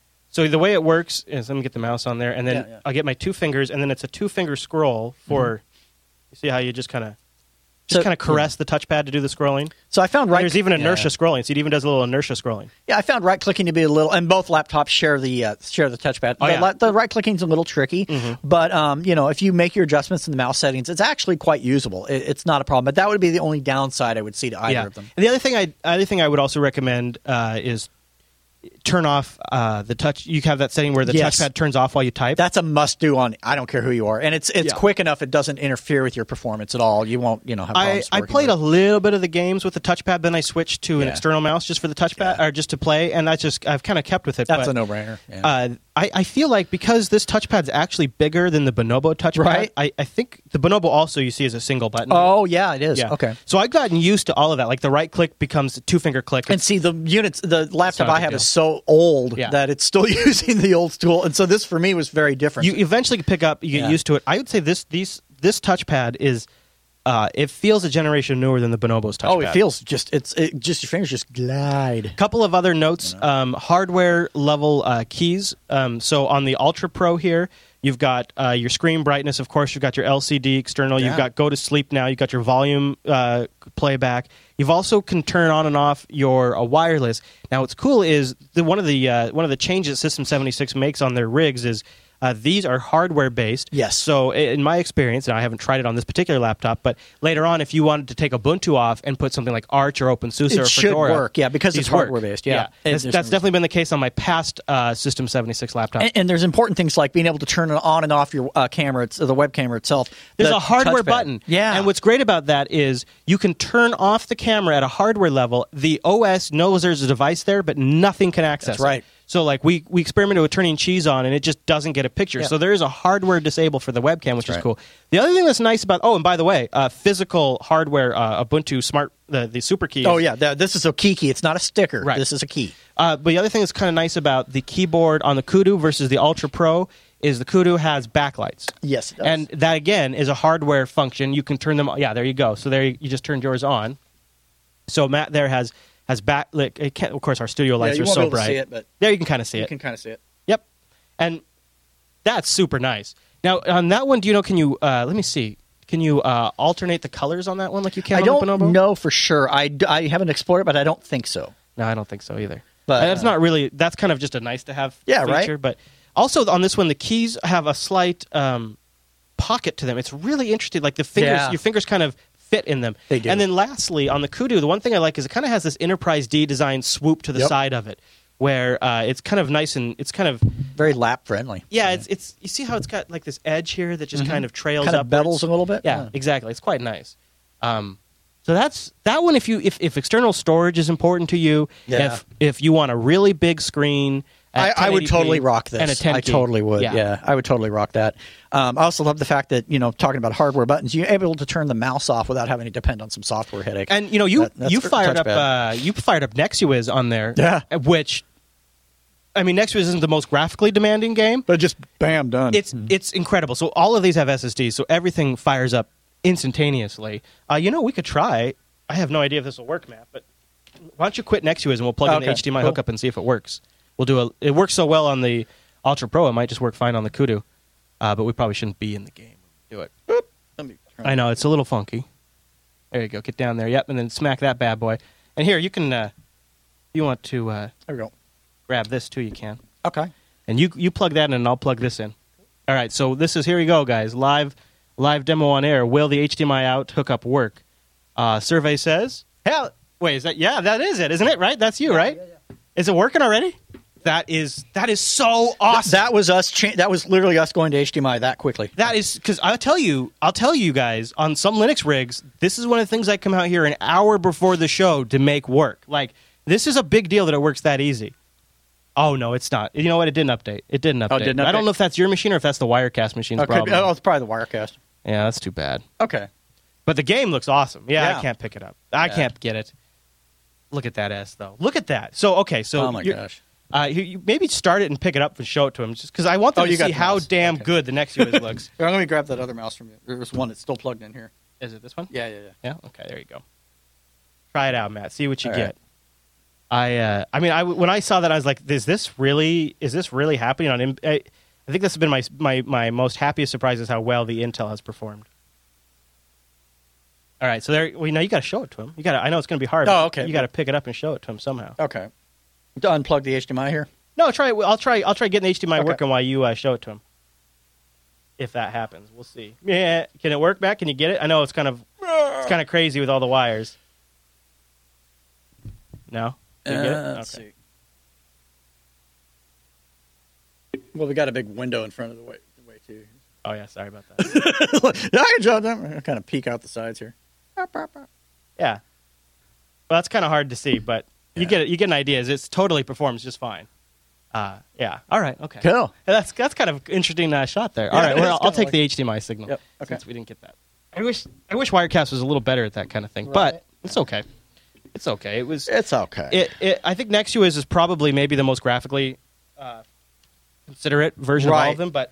so the way it works is, let me get the mouse on there, and then I'll get my 2 fingers, and then it's a 2-finger scroll for. You see how you just kind of. Caress the touchpad to do the scrolling. So I found there's even inertia scrolling. So it even does a little inertia scrolling. Yeah, I found right clicking to be a little, and both laptops share the touchpad. The right clicking is a little tricky, but if you make your adjustments in the mouse settings, it's actually quite usable. It's not a problem. But that would be the only downside I would see to either of them. And the other thing I would also recommend is turn off the touch. You have that setting where the touchpad turns off while you type. That's a must do on. I don't care who you are, and it's quick enough. It doesn't interfere with your performance at all. You won't have problems. I played a little bit of the games with the touchpad, then I switched to an external mouse just for the touchpad or just to play, and I've kind of kept with it. That's a no-brainer. Yeah. I feel like because this touchpad's actually bigger than the Bonobo touchpad, right? I think the Bonobo also you see is a single button. Oh yeah, it is. Yeah. Okay. So I've gotten used to all of that. Like the right click becomes a 2-finger click. And see, the laptop I have is so old that it's still using the old tool, and so this for me was very different. You eventually pick up, you get used to it. I would say this touchpad is. It feels a generation newer than the Bonobo's touchpad. Oh, it feels just your fingers just glide. Couple of other notes: hardware level keys. So on the Ultra Pro here, you've got your screen brightness. Of course, you've got your LCD external. You've got go to sleep now. You've got your volume playback. You've also can turn on and off your wireless. Now, what's cool is one of the changes that System 76 makes on their rigs is. These are hardware-based. Yes. So in my experience, and I haven't tried it on this particular laptop, but later on, if you wanted to take Ubuntu off and put something like Arch or OpenSUSE or Fedora, it should work, because it's hardware-based. Yeah. That's definitely been the case on my past System 76 laptop. And there's important things like being able to turn on and off your camera, the web camera itself. There's a hardware button. Yeah. And what's great about that is you can turn off the camera at a hardware level. The OS knows there's a device there, but nothing can access it. That's right. So, like, we experimented with turning cheese on, and it just doesn't get a picture. Yeah. So there is a hardware disable for the webcam, which is cool. The other thing that's nice about... Oh, and by the way, physical hardware Ubuntu Smart... The super key. Oh, yeah. This is a key. It's not a sticker. Right. This is a key. But the other thing that's kind of nice about the keyboard on the Kudu versus the Ultra Pro is the Kudu has backlights. Yes, it does. And that, again, is a hardware function. You can turn them... Yeah, there you go. So there you just turned yours on. So Matt there has back. Like, it can't, of course, our studio lights are so bright. See it, but there you can kind of see it. You can kind of see it. Yep, and that's super nice. Now on that one, do you know? Can you let me see? Can you alternate the colors on that one like you can on the Bonobo? I don't know for sure. I haven't explored it, but I don't think so. No, I don't think so either. But that's not really. That's kind of just a nice to have feature. Right. But also on this one, the keys have a slight pocket to them. It's really interesting. Like the fingers, your fingers kind of fit in them. They do. And then lastly, on the Kudu, the one thing I like is it kind of has this Enterprise D design swoop to the side of it, where it's kind of nice and it's kind of very lap friendly. Yeah, it's you see how it's got like this edge here that just kind of trails kind upwards. Of bevels a little bit. Yeah, exactly. It's quite nice. So that's that one. If external storage is important to you, if you want a really big screen I would totally rock this. And a 10 I key. totally would. Yeah. Yeah, I would totally rock that. I also love the fact that, talking about hardware buttons, you're able to turn the mouse off without having to depend on some software headache. And you fired up touchpad. you fired up NextUiz on there. Yeah. Which, I mean, NextUiz isn't the most graphically demanding game. But just bam, done. It's incredible. So all of these have SSDs, so everything fires up instantaneously. We could try. I have no idea if this will work, Matt, but why don't you quit NextUiz and we'll plug in the HDMI hookup and see if it works. It works so well on the Ultra Pro, it might just work fine on the Kudu. But we probably shouldn't be in the game. Do it. I know, it's a little funky. There you go. Get down there. Yep, and then smack that bad boy. And here, you can, if you want to there we go. grab this too, you can. Okay. And you plug that in, and I'll plug this in. All right, so here we go, guys. Live demo on air. Will the HDMI out hookup work? Survey says, hell, wait, is that, yeah, that is it, isn't it, right? That's you, right? Yeah. Is it working already? That is so awesome. That was us. That was literally us going to HDMI that quickly. That is, because I'll tell you guys, on some Linux rigs, this is one of the things I come out here an hour before the show to make work. Like, this is a big deal that it works that easy. Oh, no, it's not. You know what? It didn't update. It didn't update. Oh, it didn't update? I don't know if that's your machine or if that's the Wirecast machine's problem. It's probably the Wirecast. Yeah, that's too bad. Okay. But the game looks awesome. Yeah, Yeah. I can't pick it up. I can't get it. Look at that S, though. Look at that. So, okay, so... Oh, my gosh. You maybe start it and pick it up and show it to him, just because I want them to see how damn good the NextUiz looks. Here, let me grab that other mouse from you. There's one that's still plugged in here. Is it this one? Yeah. Yeah. Okay, there you go. Try it out, Matt. See what you All get. right. When I saw that, I was like, "Is this really happening on?" I think this has been my most happiest surprise is how well the Intel has performed. All right, so there. Well, you got to show it to him. I know it's going to be hard. Oh, okay. You got to pick it up and show it to him somehow. Okay. To unplug the HDMI here? No, try it. I'll try getting the HDMI Okay. working while you show it to him. If that happens, we'll see. Yeah, can it work, Matt? Can you get it? I know it's kind of crazy with all the wires. No, can you get it? Let's see. Well, we got a big window in front of the way too. Oh yeah, sorry about that. I can jump them. I'll kind of peek out the sides here. Yeah, well, that's kind of hard to see, but you get it. You get an idea. It totally performs just fine. Yeah. All right. Okay. Cool. That's kind of interesting shot there. All Yeah, right. it is Well, I'll take kinda the HDMI signal. Yep, okay. Since we didn't get that. I wish Wirecast was a little better at that kind of thing, but it's okay. It's okay. It's okay. I think NextUiz is probably maybe the most graphically considerate version of all of them, but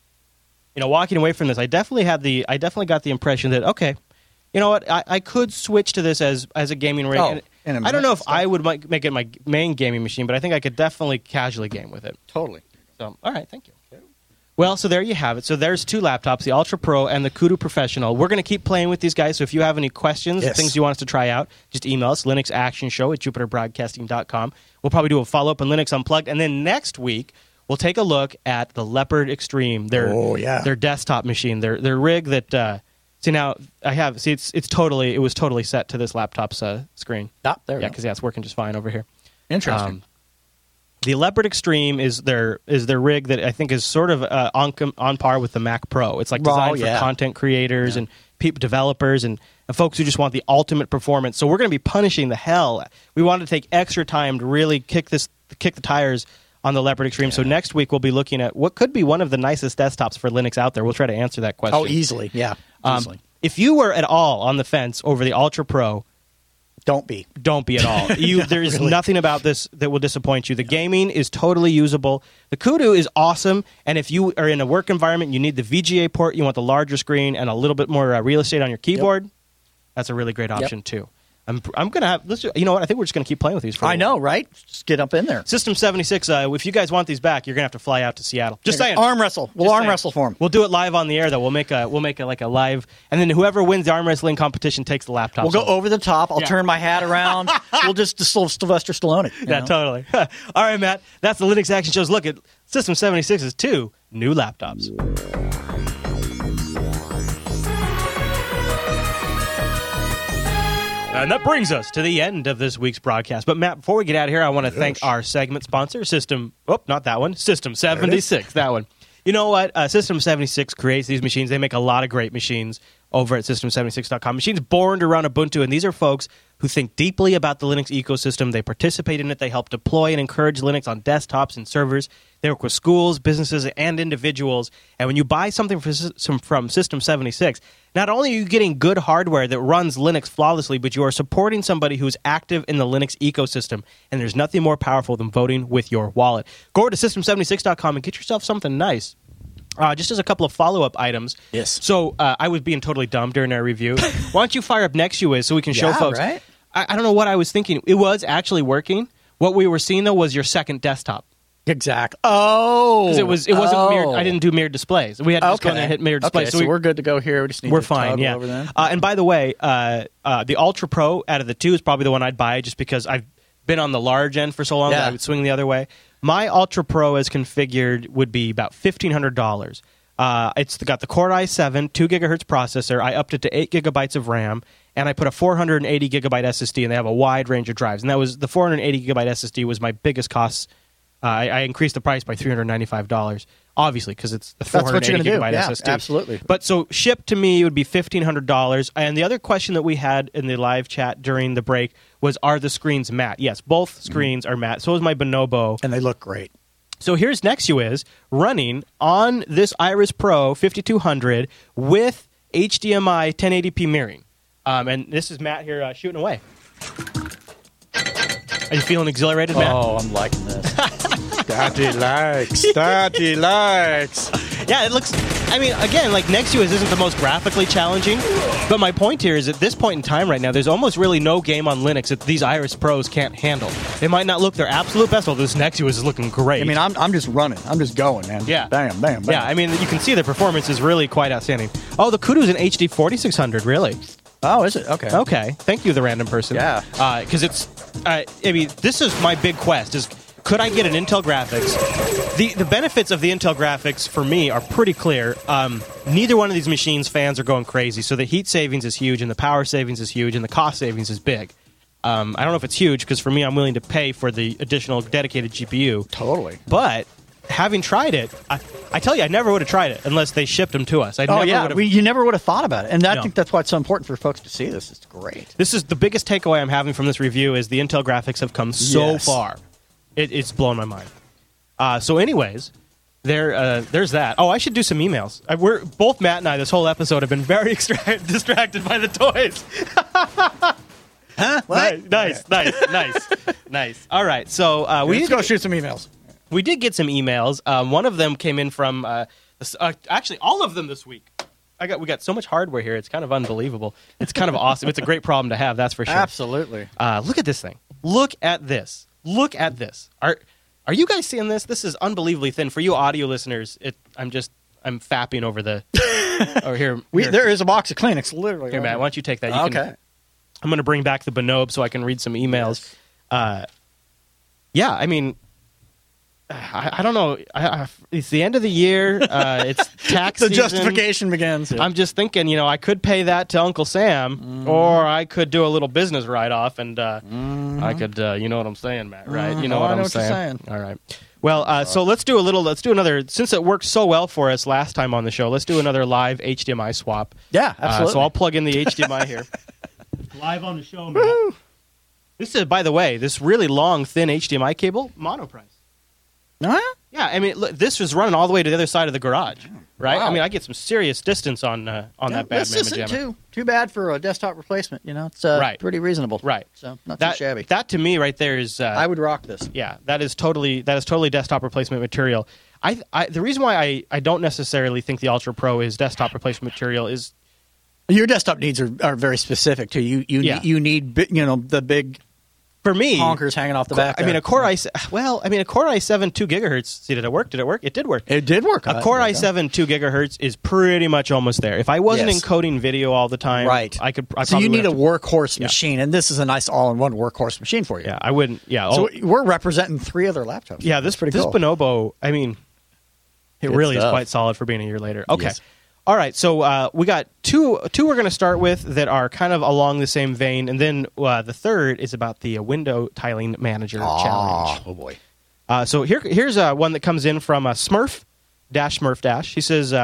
walking away from this, I definitely got the impression that okay, you know what, I could switch to this as a gaming rig. Oh, in a I don't know if minute, I would make it my main gaming machine, but I think I could definitely casually game with it. Totally. So, all right, thank you. Well, so there you have it. So there's two laptops, the Ultra Pro and the Kudu Professional. We're going to keep playing with these guys, so if you have any questions, things you want us to try out, just email us, linuxactionshow@jupiterbroadcasting.com. We'll probably do a follow-up on Linux Unplugged, and then next week, we'll take a look at the Leopard Extreme, their desktop machine, their rig that... See now, it was totally set to this laptop's screen. There we go. Because it's working just fine over here. Interesting. The Leopard Extreme is their rig that I think is sort of on par with the Mac Pro. It's like designed for content creators and developers and folks who just want the ultimate performance. So we're going to be punishing the hell. We wanted to take extra time to really kick the tires on the Leopard Extreme. So next week we'll be looking at what could be one of the nicest desktops for Linux out there. We'll try to answer that question. Oh, easily. Yeah. Easily. If you were at all on the fence over the Ultra Pro, don't be at all. There's nothing about this that will disappoint you. The gaming is totally usable. The Kudu is awesome, and if you are in a work environment, you need the VGA port, you want the larger screen and a little bit more real estate on your keyboard, that's a really great option too. I'm going to have... You know what? I think we're just going to keep playing with these for a while. I know, right? Just get up in there. System 76, if you guys want these back, you're going to have to fly out to Seattle. Just saying. Arm wrestle. We'll arm wrestle for them. We'll do it live on the air, though. We'll make a live... And then whoever wins the arm wrestling competition takes the laptop. We'll go over the top. I'll turn my hat around. We'll just Sylvester Stallone it. Yeah, totally. All right, Matt. That's the Linux Action Show's look at System 76's 2 new laptops. And that brings us to the end of this week's broadcast. But, Matt, before we get out of here, I want to thank our segment sponsor, System 76. That one. You know what? System 76 creates these machines. They make a lot of great machines. over at System76.com. Machines born to run Ubuntu, and these are folks who think deeply about the Linux ecosystem. They participate in it. They help deploy and encourage Linux on desktops and servers. They work with schools, businesses, and individuals. And when you buy something from System76, not only are you getting good hardware that runs Linux flawlessly, but you are supporting somebody who's active in the Linux ecosystem. And there's nothing more powerful than voting with your wallet. Go over to System76.com and get yourself something nice. Just as a couple of follow-up items. Yes. So I was being totally dumb during our review. Why don't you fire up NextUIz so we can show folks? Right? I don't know what I was thinking. It was actually working. What we were seeing, though, was your second desktop. Exactly. Oh. Because it wasn't mirrored. I didn't do mirrored displays. We had to just go in and hit mirrored displays. Okay, so we're good to go here. We just need we're to fine, toggle yeah. over then. And by the way, the Ultra Pro out of the two is probably the one I'd buy just because I've been on the large end for so long that I would swing the other way. My Ultra Pro as configured would be about $1,500. It's got the Core i7, 2 gigahertz processor. I upped it to 8 gigabytes of RAM, and I put a 480 gigabyte SSD, and they have a wide range of drives. And that was the 480 gigabyte SSD was my biggest cost. I increased the price by $395, obviously, because it's the 480 gigabyte SSD. Absolutely. But so shipped to me would be $1,500. And the other question that we had in the live chat during the break was, are the screens matte? Yes, both screens are matte. So is my Bonobo. And they look great. So here's NextUIz running on this Iris Pro 5200 with HDMI 1080p mirroring. And this is Matt here shooting away. Are you feeling exhilarated, Matt? Oh, I'm liking this. Daddy likes. Daddy likes. Yeah, it looks... I mean, again, like NextUIz isn't the most graphically challenging, but my point here is at this point in time right now, there's almost really no game on Linux that these Iris Pros can't handle. They might not look their absolute best, although this NextUIz is looking great. I mean, I'm just running. I'm just going, man. Yeah. Bam, bam, bam. Yeah, I mean, you can see the performance is really quite outstanding. Oh, the Kudu's an HD 4600, really? Oh, is it? Okay. Okay. Thank you, the random person. Yeah. Because it's... I mean, this is my big quest, is could I get an Intel graphics? The benefits of the Intel graphics, for me, are pretty clear. Neither one of these machines fans are going crazy, so the heat savings is huge, and the power savings is huge, and the cost savings is big. I don't know if it's huge, because for me, I'm willing to pay for the additional dedicated GPU. Totally. But... having tried it, I tell you, I never would have tried it unless they shipped them to us. You never would have thought about it. And I No. think that's why it's so important for folks to see this. It's great. This is the biggest takeaway I'm having from this review is the Intel graphics have come so Yes. far. It's blown my mind. So anyways, there's that. Oh, I should do some emails. We're both Matt and I this whole episode have been very distracted by the toys. Huh? What? Nice. All right, so Let's go shoot some emails. we did get some emails. One of them came in from actually all of them this week. We got so much hardware here. It's kind of unbelievable. It's kind of awesome. It's a great problem to have, that's for sure. Absolutely. Look at this thing. Look at this. Look at this. Are you guys seeing this? This is unbelievably thin. For you audio listeners, I'm fapping over the over here. There is a box of Kleenex, literally. Here, right Matt, here. why don't you take that? You Okay. I'm going to bring back the Bonobo so I can read some emails. Yeah, I mean, I don't know. It's the end of the year. It's tax The season. justification begins. I'm just thinking, I could pay that to Uncle Sam, or I could do a little business write-off, and I could, you know what I'm saying, Matt, right? You know what I I'm know what you're saying. saying. All right. Well, so let's do another, since it worked so well for us last time on the show, let's do another live HDMI swap. Yeah, absolutely. So I'll plug in the HDMI here. Live on the show, Matt. Woo! This is, by the way, this really long, thin HDMI cable, mono price. Huh? Yeah, I mean, look, this was running all the way to the other side of the garage, right? Wow. I mean, I get some serious distance on that bad This mamma isn't jamma. too bad for a desktop replacement. It's Right. pretty reasonable. Right. So not That too shabby. That to me right there is. I would rock this. Yeah, that is totally desktop replacement material. The reason why I don't necessarily think the Ultra Pro is desktop replacement material is Your desktop needs are very specific too. You need the big for me honkers hanging off the back. I mean, there. a Core i7 2 gigahertz. See, did it work? Did it work? It did work. It did work. A Core i7 2 gigahertz is pretty much almost there. If I wasn't Yes. encoding video all the time, Right. I So you need a a workhorse machine, and this is a nice all-in-one workhorse machine for you. Yeah, I wouldn't. Yeah. So we're representing 3 other laptops. Yeah, That's this pretty cool. Bonobo, I mean, it Good really is stuff. quite solid for being a year later. Okay. Yes. All right, so we got two we're going to start with that are kind of along the same vein, and then the third is about the window tiling manager challenge. Oh boy. So here's one that comes in from Smurf. He says,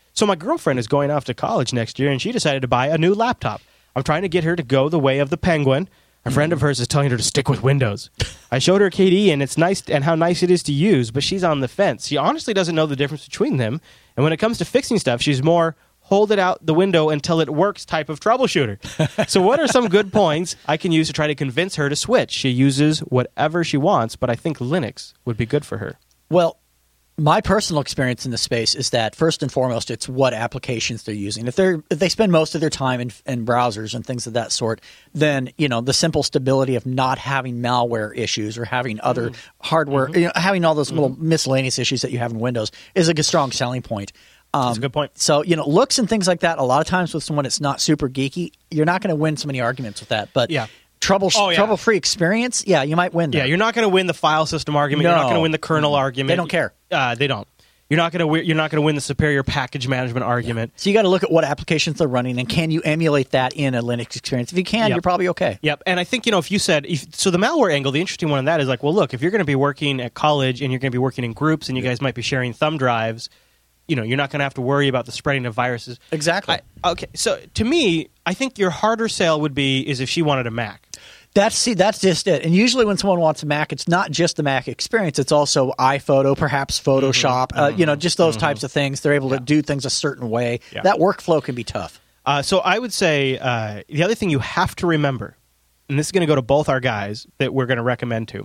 So my girlfriend is going off to college next year, and she decided to buy a new laptop. I'm trying to get her to go the way of the Penguin. A friend of hers is telling her to stick with Windows. I showed her KDE, and it's nice and how nice it is to use, but she's on the fence. She honestly doesn't know the difference between them, and when it comes to fixing stuff, she's more hold it out the window until it works type of troubleshooter. So what are some good points I can use to try to convince her to switch? She uses whatever she wants, but I think Linux would be good for her. Well, my personal experience in the space is that first and foremost, it's what applications they're using. If they spend most of their time in browsers and things of that sort, then the simple stability of not having malware issues or having other hardware, having all those little miscellaneous issues that you have in Windows is a strong selling point. That's a good point. So looks and things like that. A lot of times with someone that's not super geeky, you're not going to win so many arguments with that. But trouble-free experience, you might win. Yeah, you're not going to win the file system argument. No. You're not going to win the kernel argument. They don't care. They don't. You're not going to win the superior package management argument. So you got to look at what applications they're running, and can you emulate that in a Linux experience? If you can, you're probably okay. Yep. And I think if you said so, the malware angle, the interesting one on that is like, well, look, if you're going to be working at college and you're going to be working in groups, and you guys might be sharing thumb drives, you're not going to have to worry about the spreading of viruses. Exactly. Okay. So to me, I think your harder sale would be is if she wanted a Mac. That's just it. And usually when someone wants a Mac, it's not just the Mac experience. It's also iPhoto, perhaps Photoshop, just those types of things. They're able to do things a certain way. Yeah. That workflow can be tough. So I would say the other thing you have to remember, and this is going to go to both our guys that we're going to recommend to,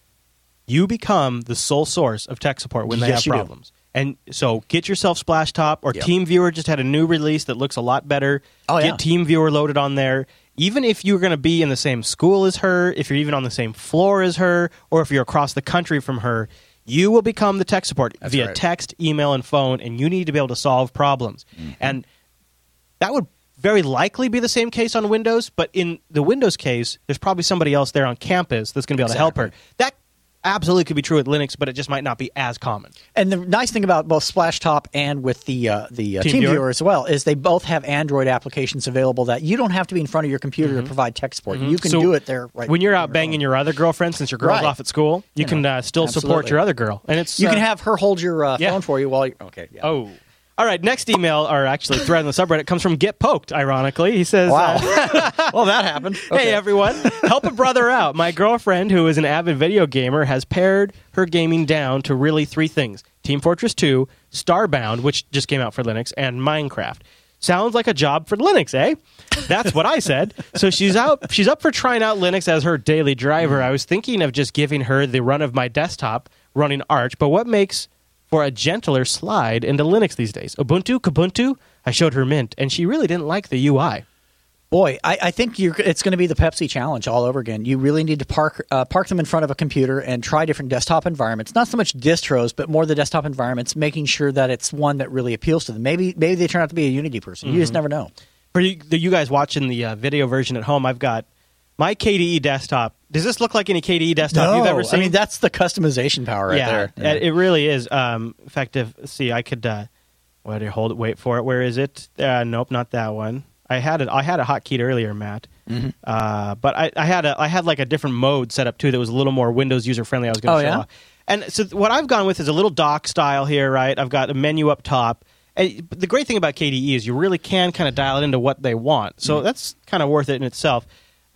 you become the sole source of tech support when they have problems. And so get yourself Splashtop or TeamViewer just had a new release that looks a lot better. Get TeamViewer loaded on there. Even if you're going to be in the same school as her, if you're even on the same floor as her, or if you're across the country from her, you will become the tech support via text, email, and phone, and you need to be able to solve problems. Mm-hmm. And that would very likely be the same case on Windows, but in the Windows case, there's probably somebody else there on campus that's going to be able to help her. That absolutely could be true with Linux, but it just might not be as common. And the nice thing about both Splashtop and with the TeamViewer as well is they both have Android applications available that you don't have to be in front of your computer to provide tech support. You can do it there. When you're out banging your other girlfriend, since your girl's off at school, you can still support your other girl, and it's you can have her hold your phone for you while you. Okay. Yeah. Oh. All right, next email, or actually thread on the subreddit, comes from Get Poked, ironically. He says, wow. Well, that happened. Okay. Hey, everyone. Help a brother out. My girlfriend, who is an avid video gamer, has pared her gaming down to really 3 things. Team Fortress 2, Starbound, which just came out for Linux, and Minecraft. Sounds like a job for Linux, eh? That's what I said. So she's up for trying out Linux as her daily driver. I was thinking of just giving her the run of my desktop running Arch, but what makes for a gentler slide into Linux these days? Ubuntu, Kubuntu? I showed her Mint, and she really didn't like the UI. Boy, I think it's going to be the Pepsi challenge all over again. You really need to park them in front of a computer and try different desktop environments. Not so much distros, but more the desktop environments, making sure that it's one that really appeals to them. Maybe they turn out to be a Unity person. You just never know. For you guys watching the video version at home, I've got my KDE desktop. Does this look like any KDE desktop you've ever seen? I mean, that's the customization power right there. Yeah, it really is. In fact, I could wait for it. Where is it? Nope, not that one. I had it hotkeyed earlier, Matt. Mm-hmm. But I had like a different mode set up too that was a little more Windows user friendly. I was going to show off. And so what I've gone with is a little dock style here, right? I've got a menu up top. And the great thing about KDE is you really can kind of dial it into what they want. So that's kind of worth it in itself.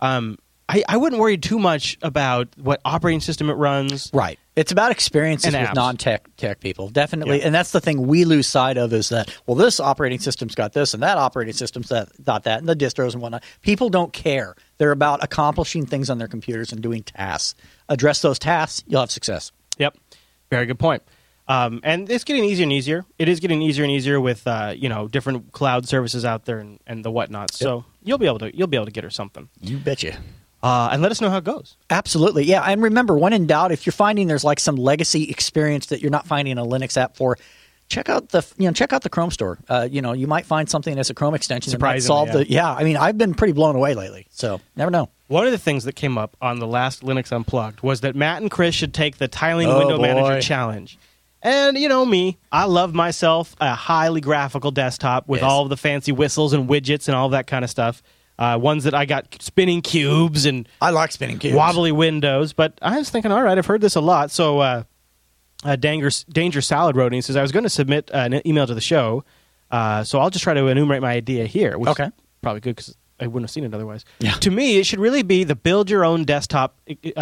I wouldn't worry too much about what operating system it runs. Right. It's about experiences with non-tech people, definitely. Yeah. And that's the thing we lose sight of is that, well, this operating system's got this and that operating system's got that and the distros and whatnot. People don't care. They're about accomplishing things on their computers and doing tasks. Address those tasks, you'll have success. Yep. Very good point. And it's getting easier and easier. It is getting easier and easier with different cloud services out there and the whatnot. So you'll be able to get her something. You betcha. And let us know how it goes. Absolutely, yeah. And remember, when in doubt, if you're finding there's like some legacy experience that you're not finding a Linux app for, check out the Chrome store. You might find something as a Chrome extension that might solve the. Yeah, I mean, I've been pretty blown away lately. So never know. One of the things that came up on the last Linux Unplugged was that Matt and Chris should take the Tiling Window Manager Challenge. And me, I love myself a highly graphical desktop with all of the fancy whistles and widgets and all of that kind of stuff. Ones that I got spinning cubes and I like spinning cubes, wobbly windows. But I was thinking, all right, I've heard this a lot. So Danger Salad wrote and he says, I was going to submit an email to the show So I'll just try to enumerate my idea here, which Okay. is probably good because I wouldn't have seen it otherwise. Yeah. To me, it should really be the build your own desktop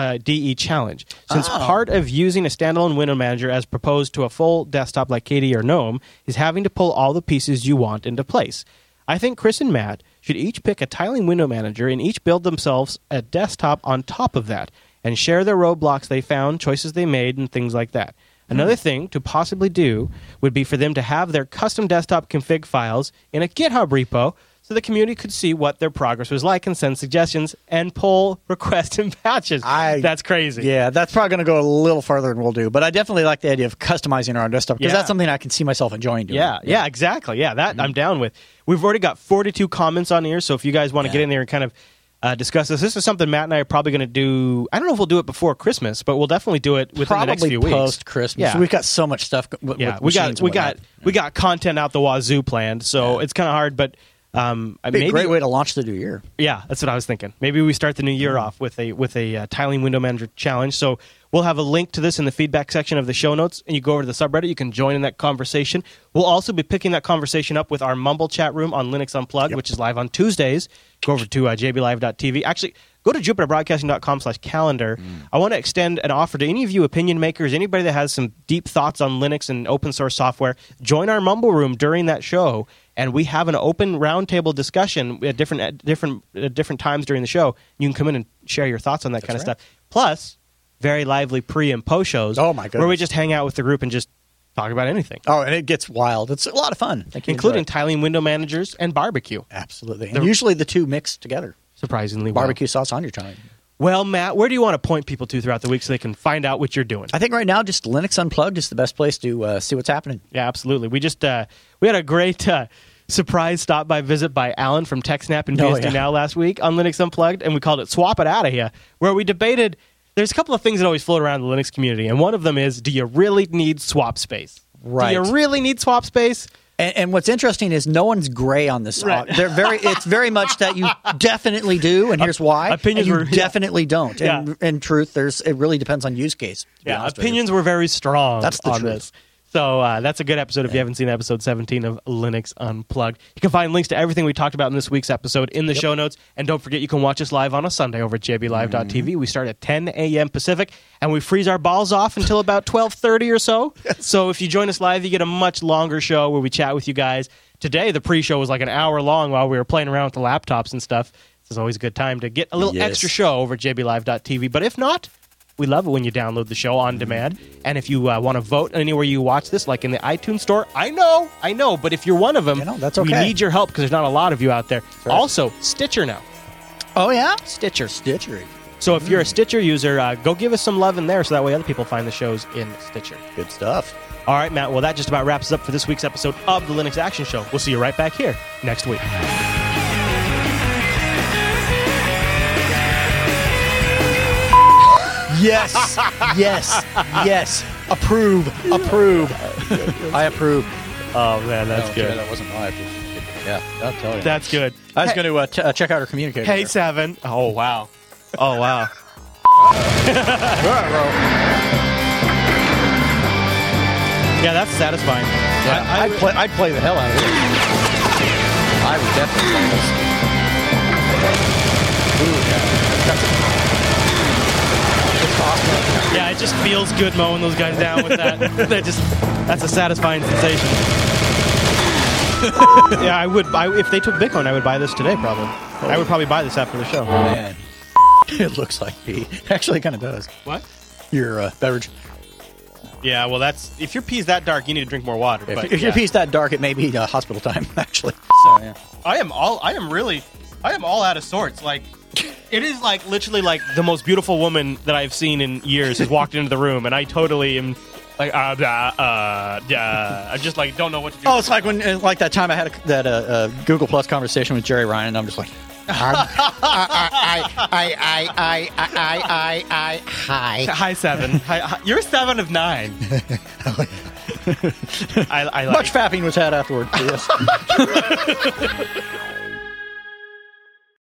DE challenge. Since part of using a standalone window manager as proposed to a full desktop like KDE or GNOME is having to pull all the pieces you want into place. I think Chris and Matt should each pick a tiling window manager and each build themselves a desktop on top of that and share their roadblocks they found, choices they made, and things like that. Another thing to possibly do would be for them to have their custom desktop config files in a GitHub repo so the community could see what their progress was like and send suggestions and pull requests and patches. That's crazy. Yeah, that's probably going to go a little farther than we'll do. But I definitely like the idea of customizing our own desktop because that's something I can see myself enjoying doing. Yeah, exactly. Yeah, that I'm down with. We've already got 42 comments on here, so if you guys want to get in there and kind of discuss this is something Matt and I are probably going to do. I don't know if we'll do it before Christmas, but we'll definitely do it within the next few weeks. Probably post-Christmas. Yeah. We've got so much stuff. With we got content out the wazoo planned, so it's kind of hard, but maybe a great way to launch the new year. Yeah, that's what I was thinking. Maybe we start the new year off with a tiling window manager challenge. So we'll have a link to this in the feedback section of the show notes, and you go over to the subreddit. You can join in that conversation. We'll also be picking that conversation up with our Mumble chat room on Linux Unplugged, which is live on Tuesdays. Go over to jblive.tv. Actually, go to jupiterbroadcasting.com/calendar. I want to extend an offer to any of you opinion makers, anybody that has some deep thoughts on Linux and open source software. Join our Mumble room during that show, and we have an open roundtable discussion at different times during the show. You can come in and share your thoughts on that kind of stuff. Plus, very lively pre and post shows. Oh my goodness. Where we just hang out with the group and just talk about anything. Oh, and it gets wild. It's a lot of fun. Including tiling window managers and barbecue. Absolutely. And usually the two mix together. Surprisingly barbecue sauce on your tongue. Well, Matt, where do you want to point people to throughout the week so they can find out what you're doing? I think right now just Linux Unplugged is the best place to see what's happening. Yeah, absolutely. We just we had a great surprise stop-by visit by Alan from TechSnap and BSD Now last week on Linux Unplugged, and we called it Swap It Outta Here, where we debated. There's a couple of things that always float around the Linux community, and one of them is, do you really need swap space? Right. Do you really need swap space? And what's interesting is no one's gray on this. Right. It's very much that you definitely do, and here's why. Opinions and you definitely don't. And in truth, it really depends on use case. Opinions were very strong That's the on truth. this. So that's a good episode if you haven't seen episode 17 of Linux Unplugged. You can find links to everything we talked about in this week's episode in the show notes. And don't forget, you can watch us live on a Sunday over at jblive.tv. We start at 10 a.m. Pacific, and we freeze our balls off until about 12:30 or so. So if you join us live, you get a much longer show where we chat with you guys. Today, the pre-show was like an hour long while we were playing around with the laptops and stuff. This is always a good time to get a little extra show over at jblive.tv. But if not, we love it when you download the show on demand. And if you want to vote anywhere you watch this, like in the iTunes store, I know, but if you're one of them, that's okay. we need your help because there's not a lot of you out there. Right. Also, Stitcher now. Oh, yeah? Stitcher. So if you're a Stitcher user, go give us some love in there so that way other people find the shows in Stitcher. Good stuff. All right, Matt, well, that just about wraps us up for this week's episode of the Linux Action Show. We'll see you right back here next week. Yes. Approve. I approve. Oh, man, that's good. Okay, that wasn't live. Yeah, I'll tell you. That's good. I was going to check out our communicator. Hey, Seven. Oh, wow. Yeah, that's satisfying. Yeah, I'd play the hell out of it. I would definitely play this. Ooh, it's awesome. Yeah, it just feels good mowing those guys down with that. That's a satisfying sensation. Yeah, I would. If they took Bitcoin, I would buy this today. Probably. I would probably buy this after the show. Man, it looks like pee. Actually, it kind of does. What? Your beverage. Yeah, well, that's if your pee's that dark, you need to drink more water. If your pee's that dark, it may be hospital time. Actually, so yeah. I am all out of sorts. Like, it is like literally like the most beautiful woman that I've seen in years has walked into the room, and I totally am like I just like don't know what to do. Oh, it's like when like that time I had that Google Plus conversation with Jerry Ryan, and I'm just like. Hi, Seven. Hi, you're 7 of 9. I like much fapping was had afterward. Yes.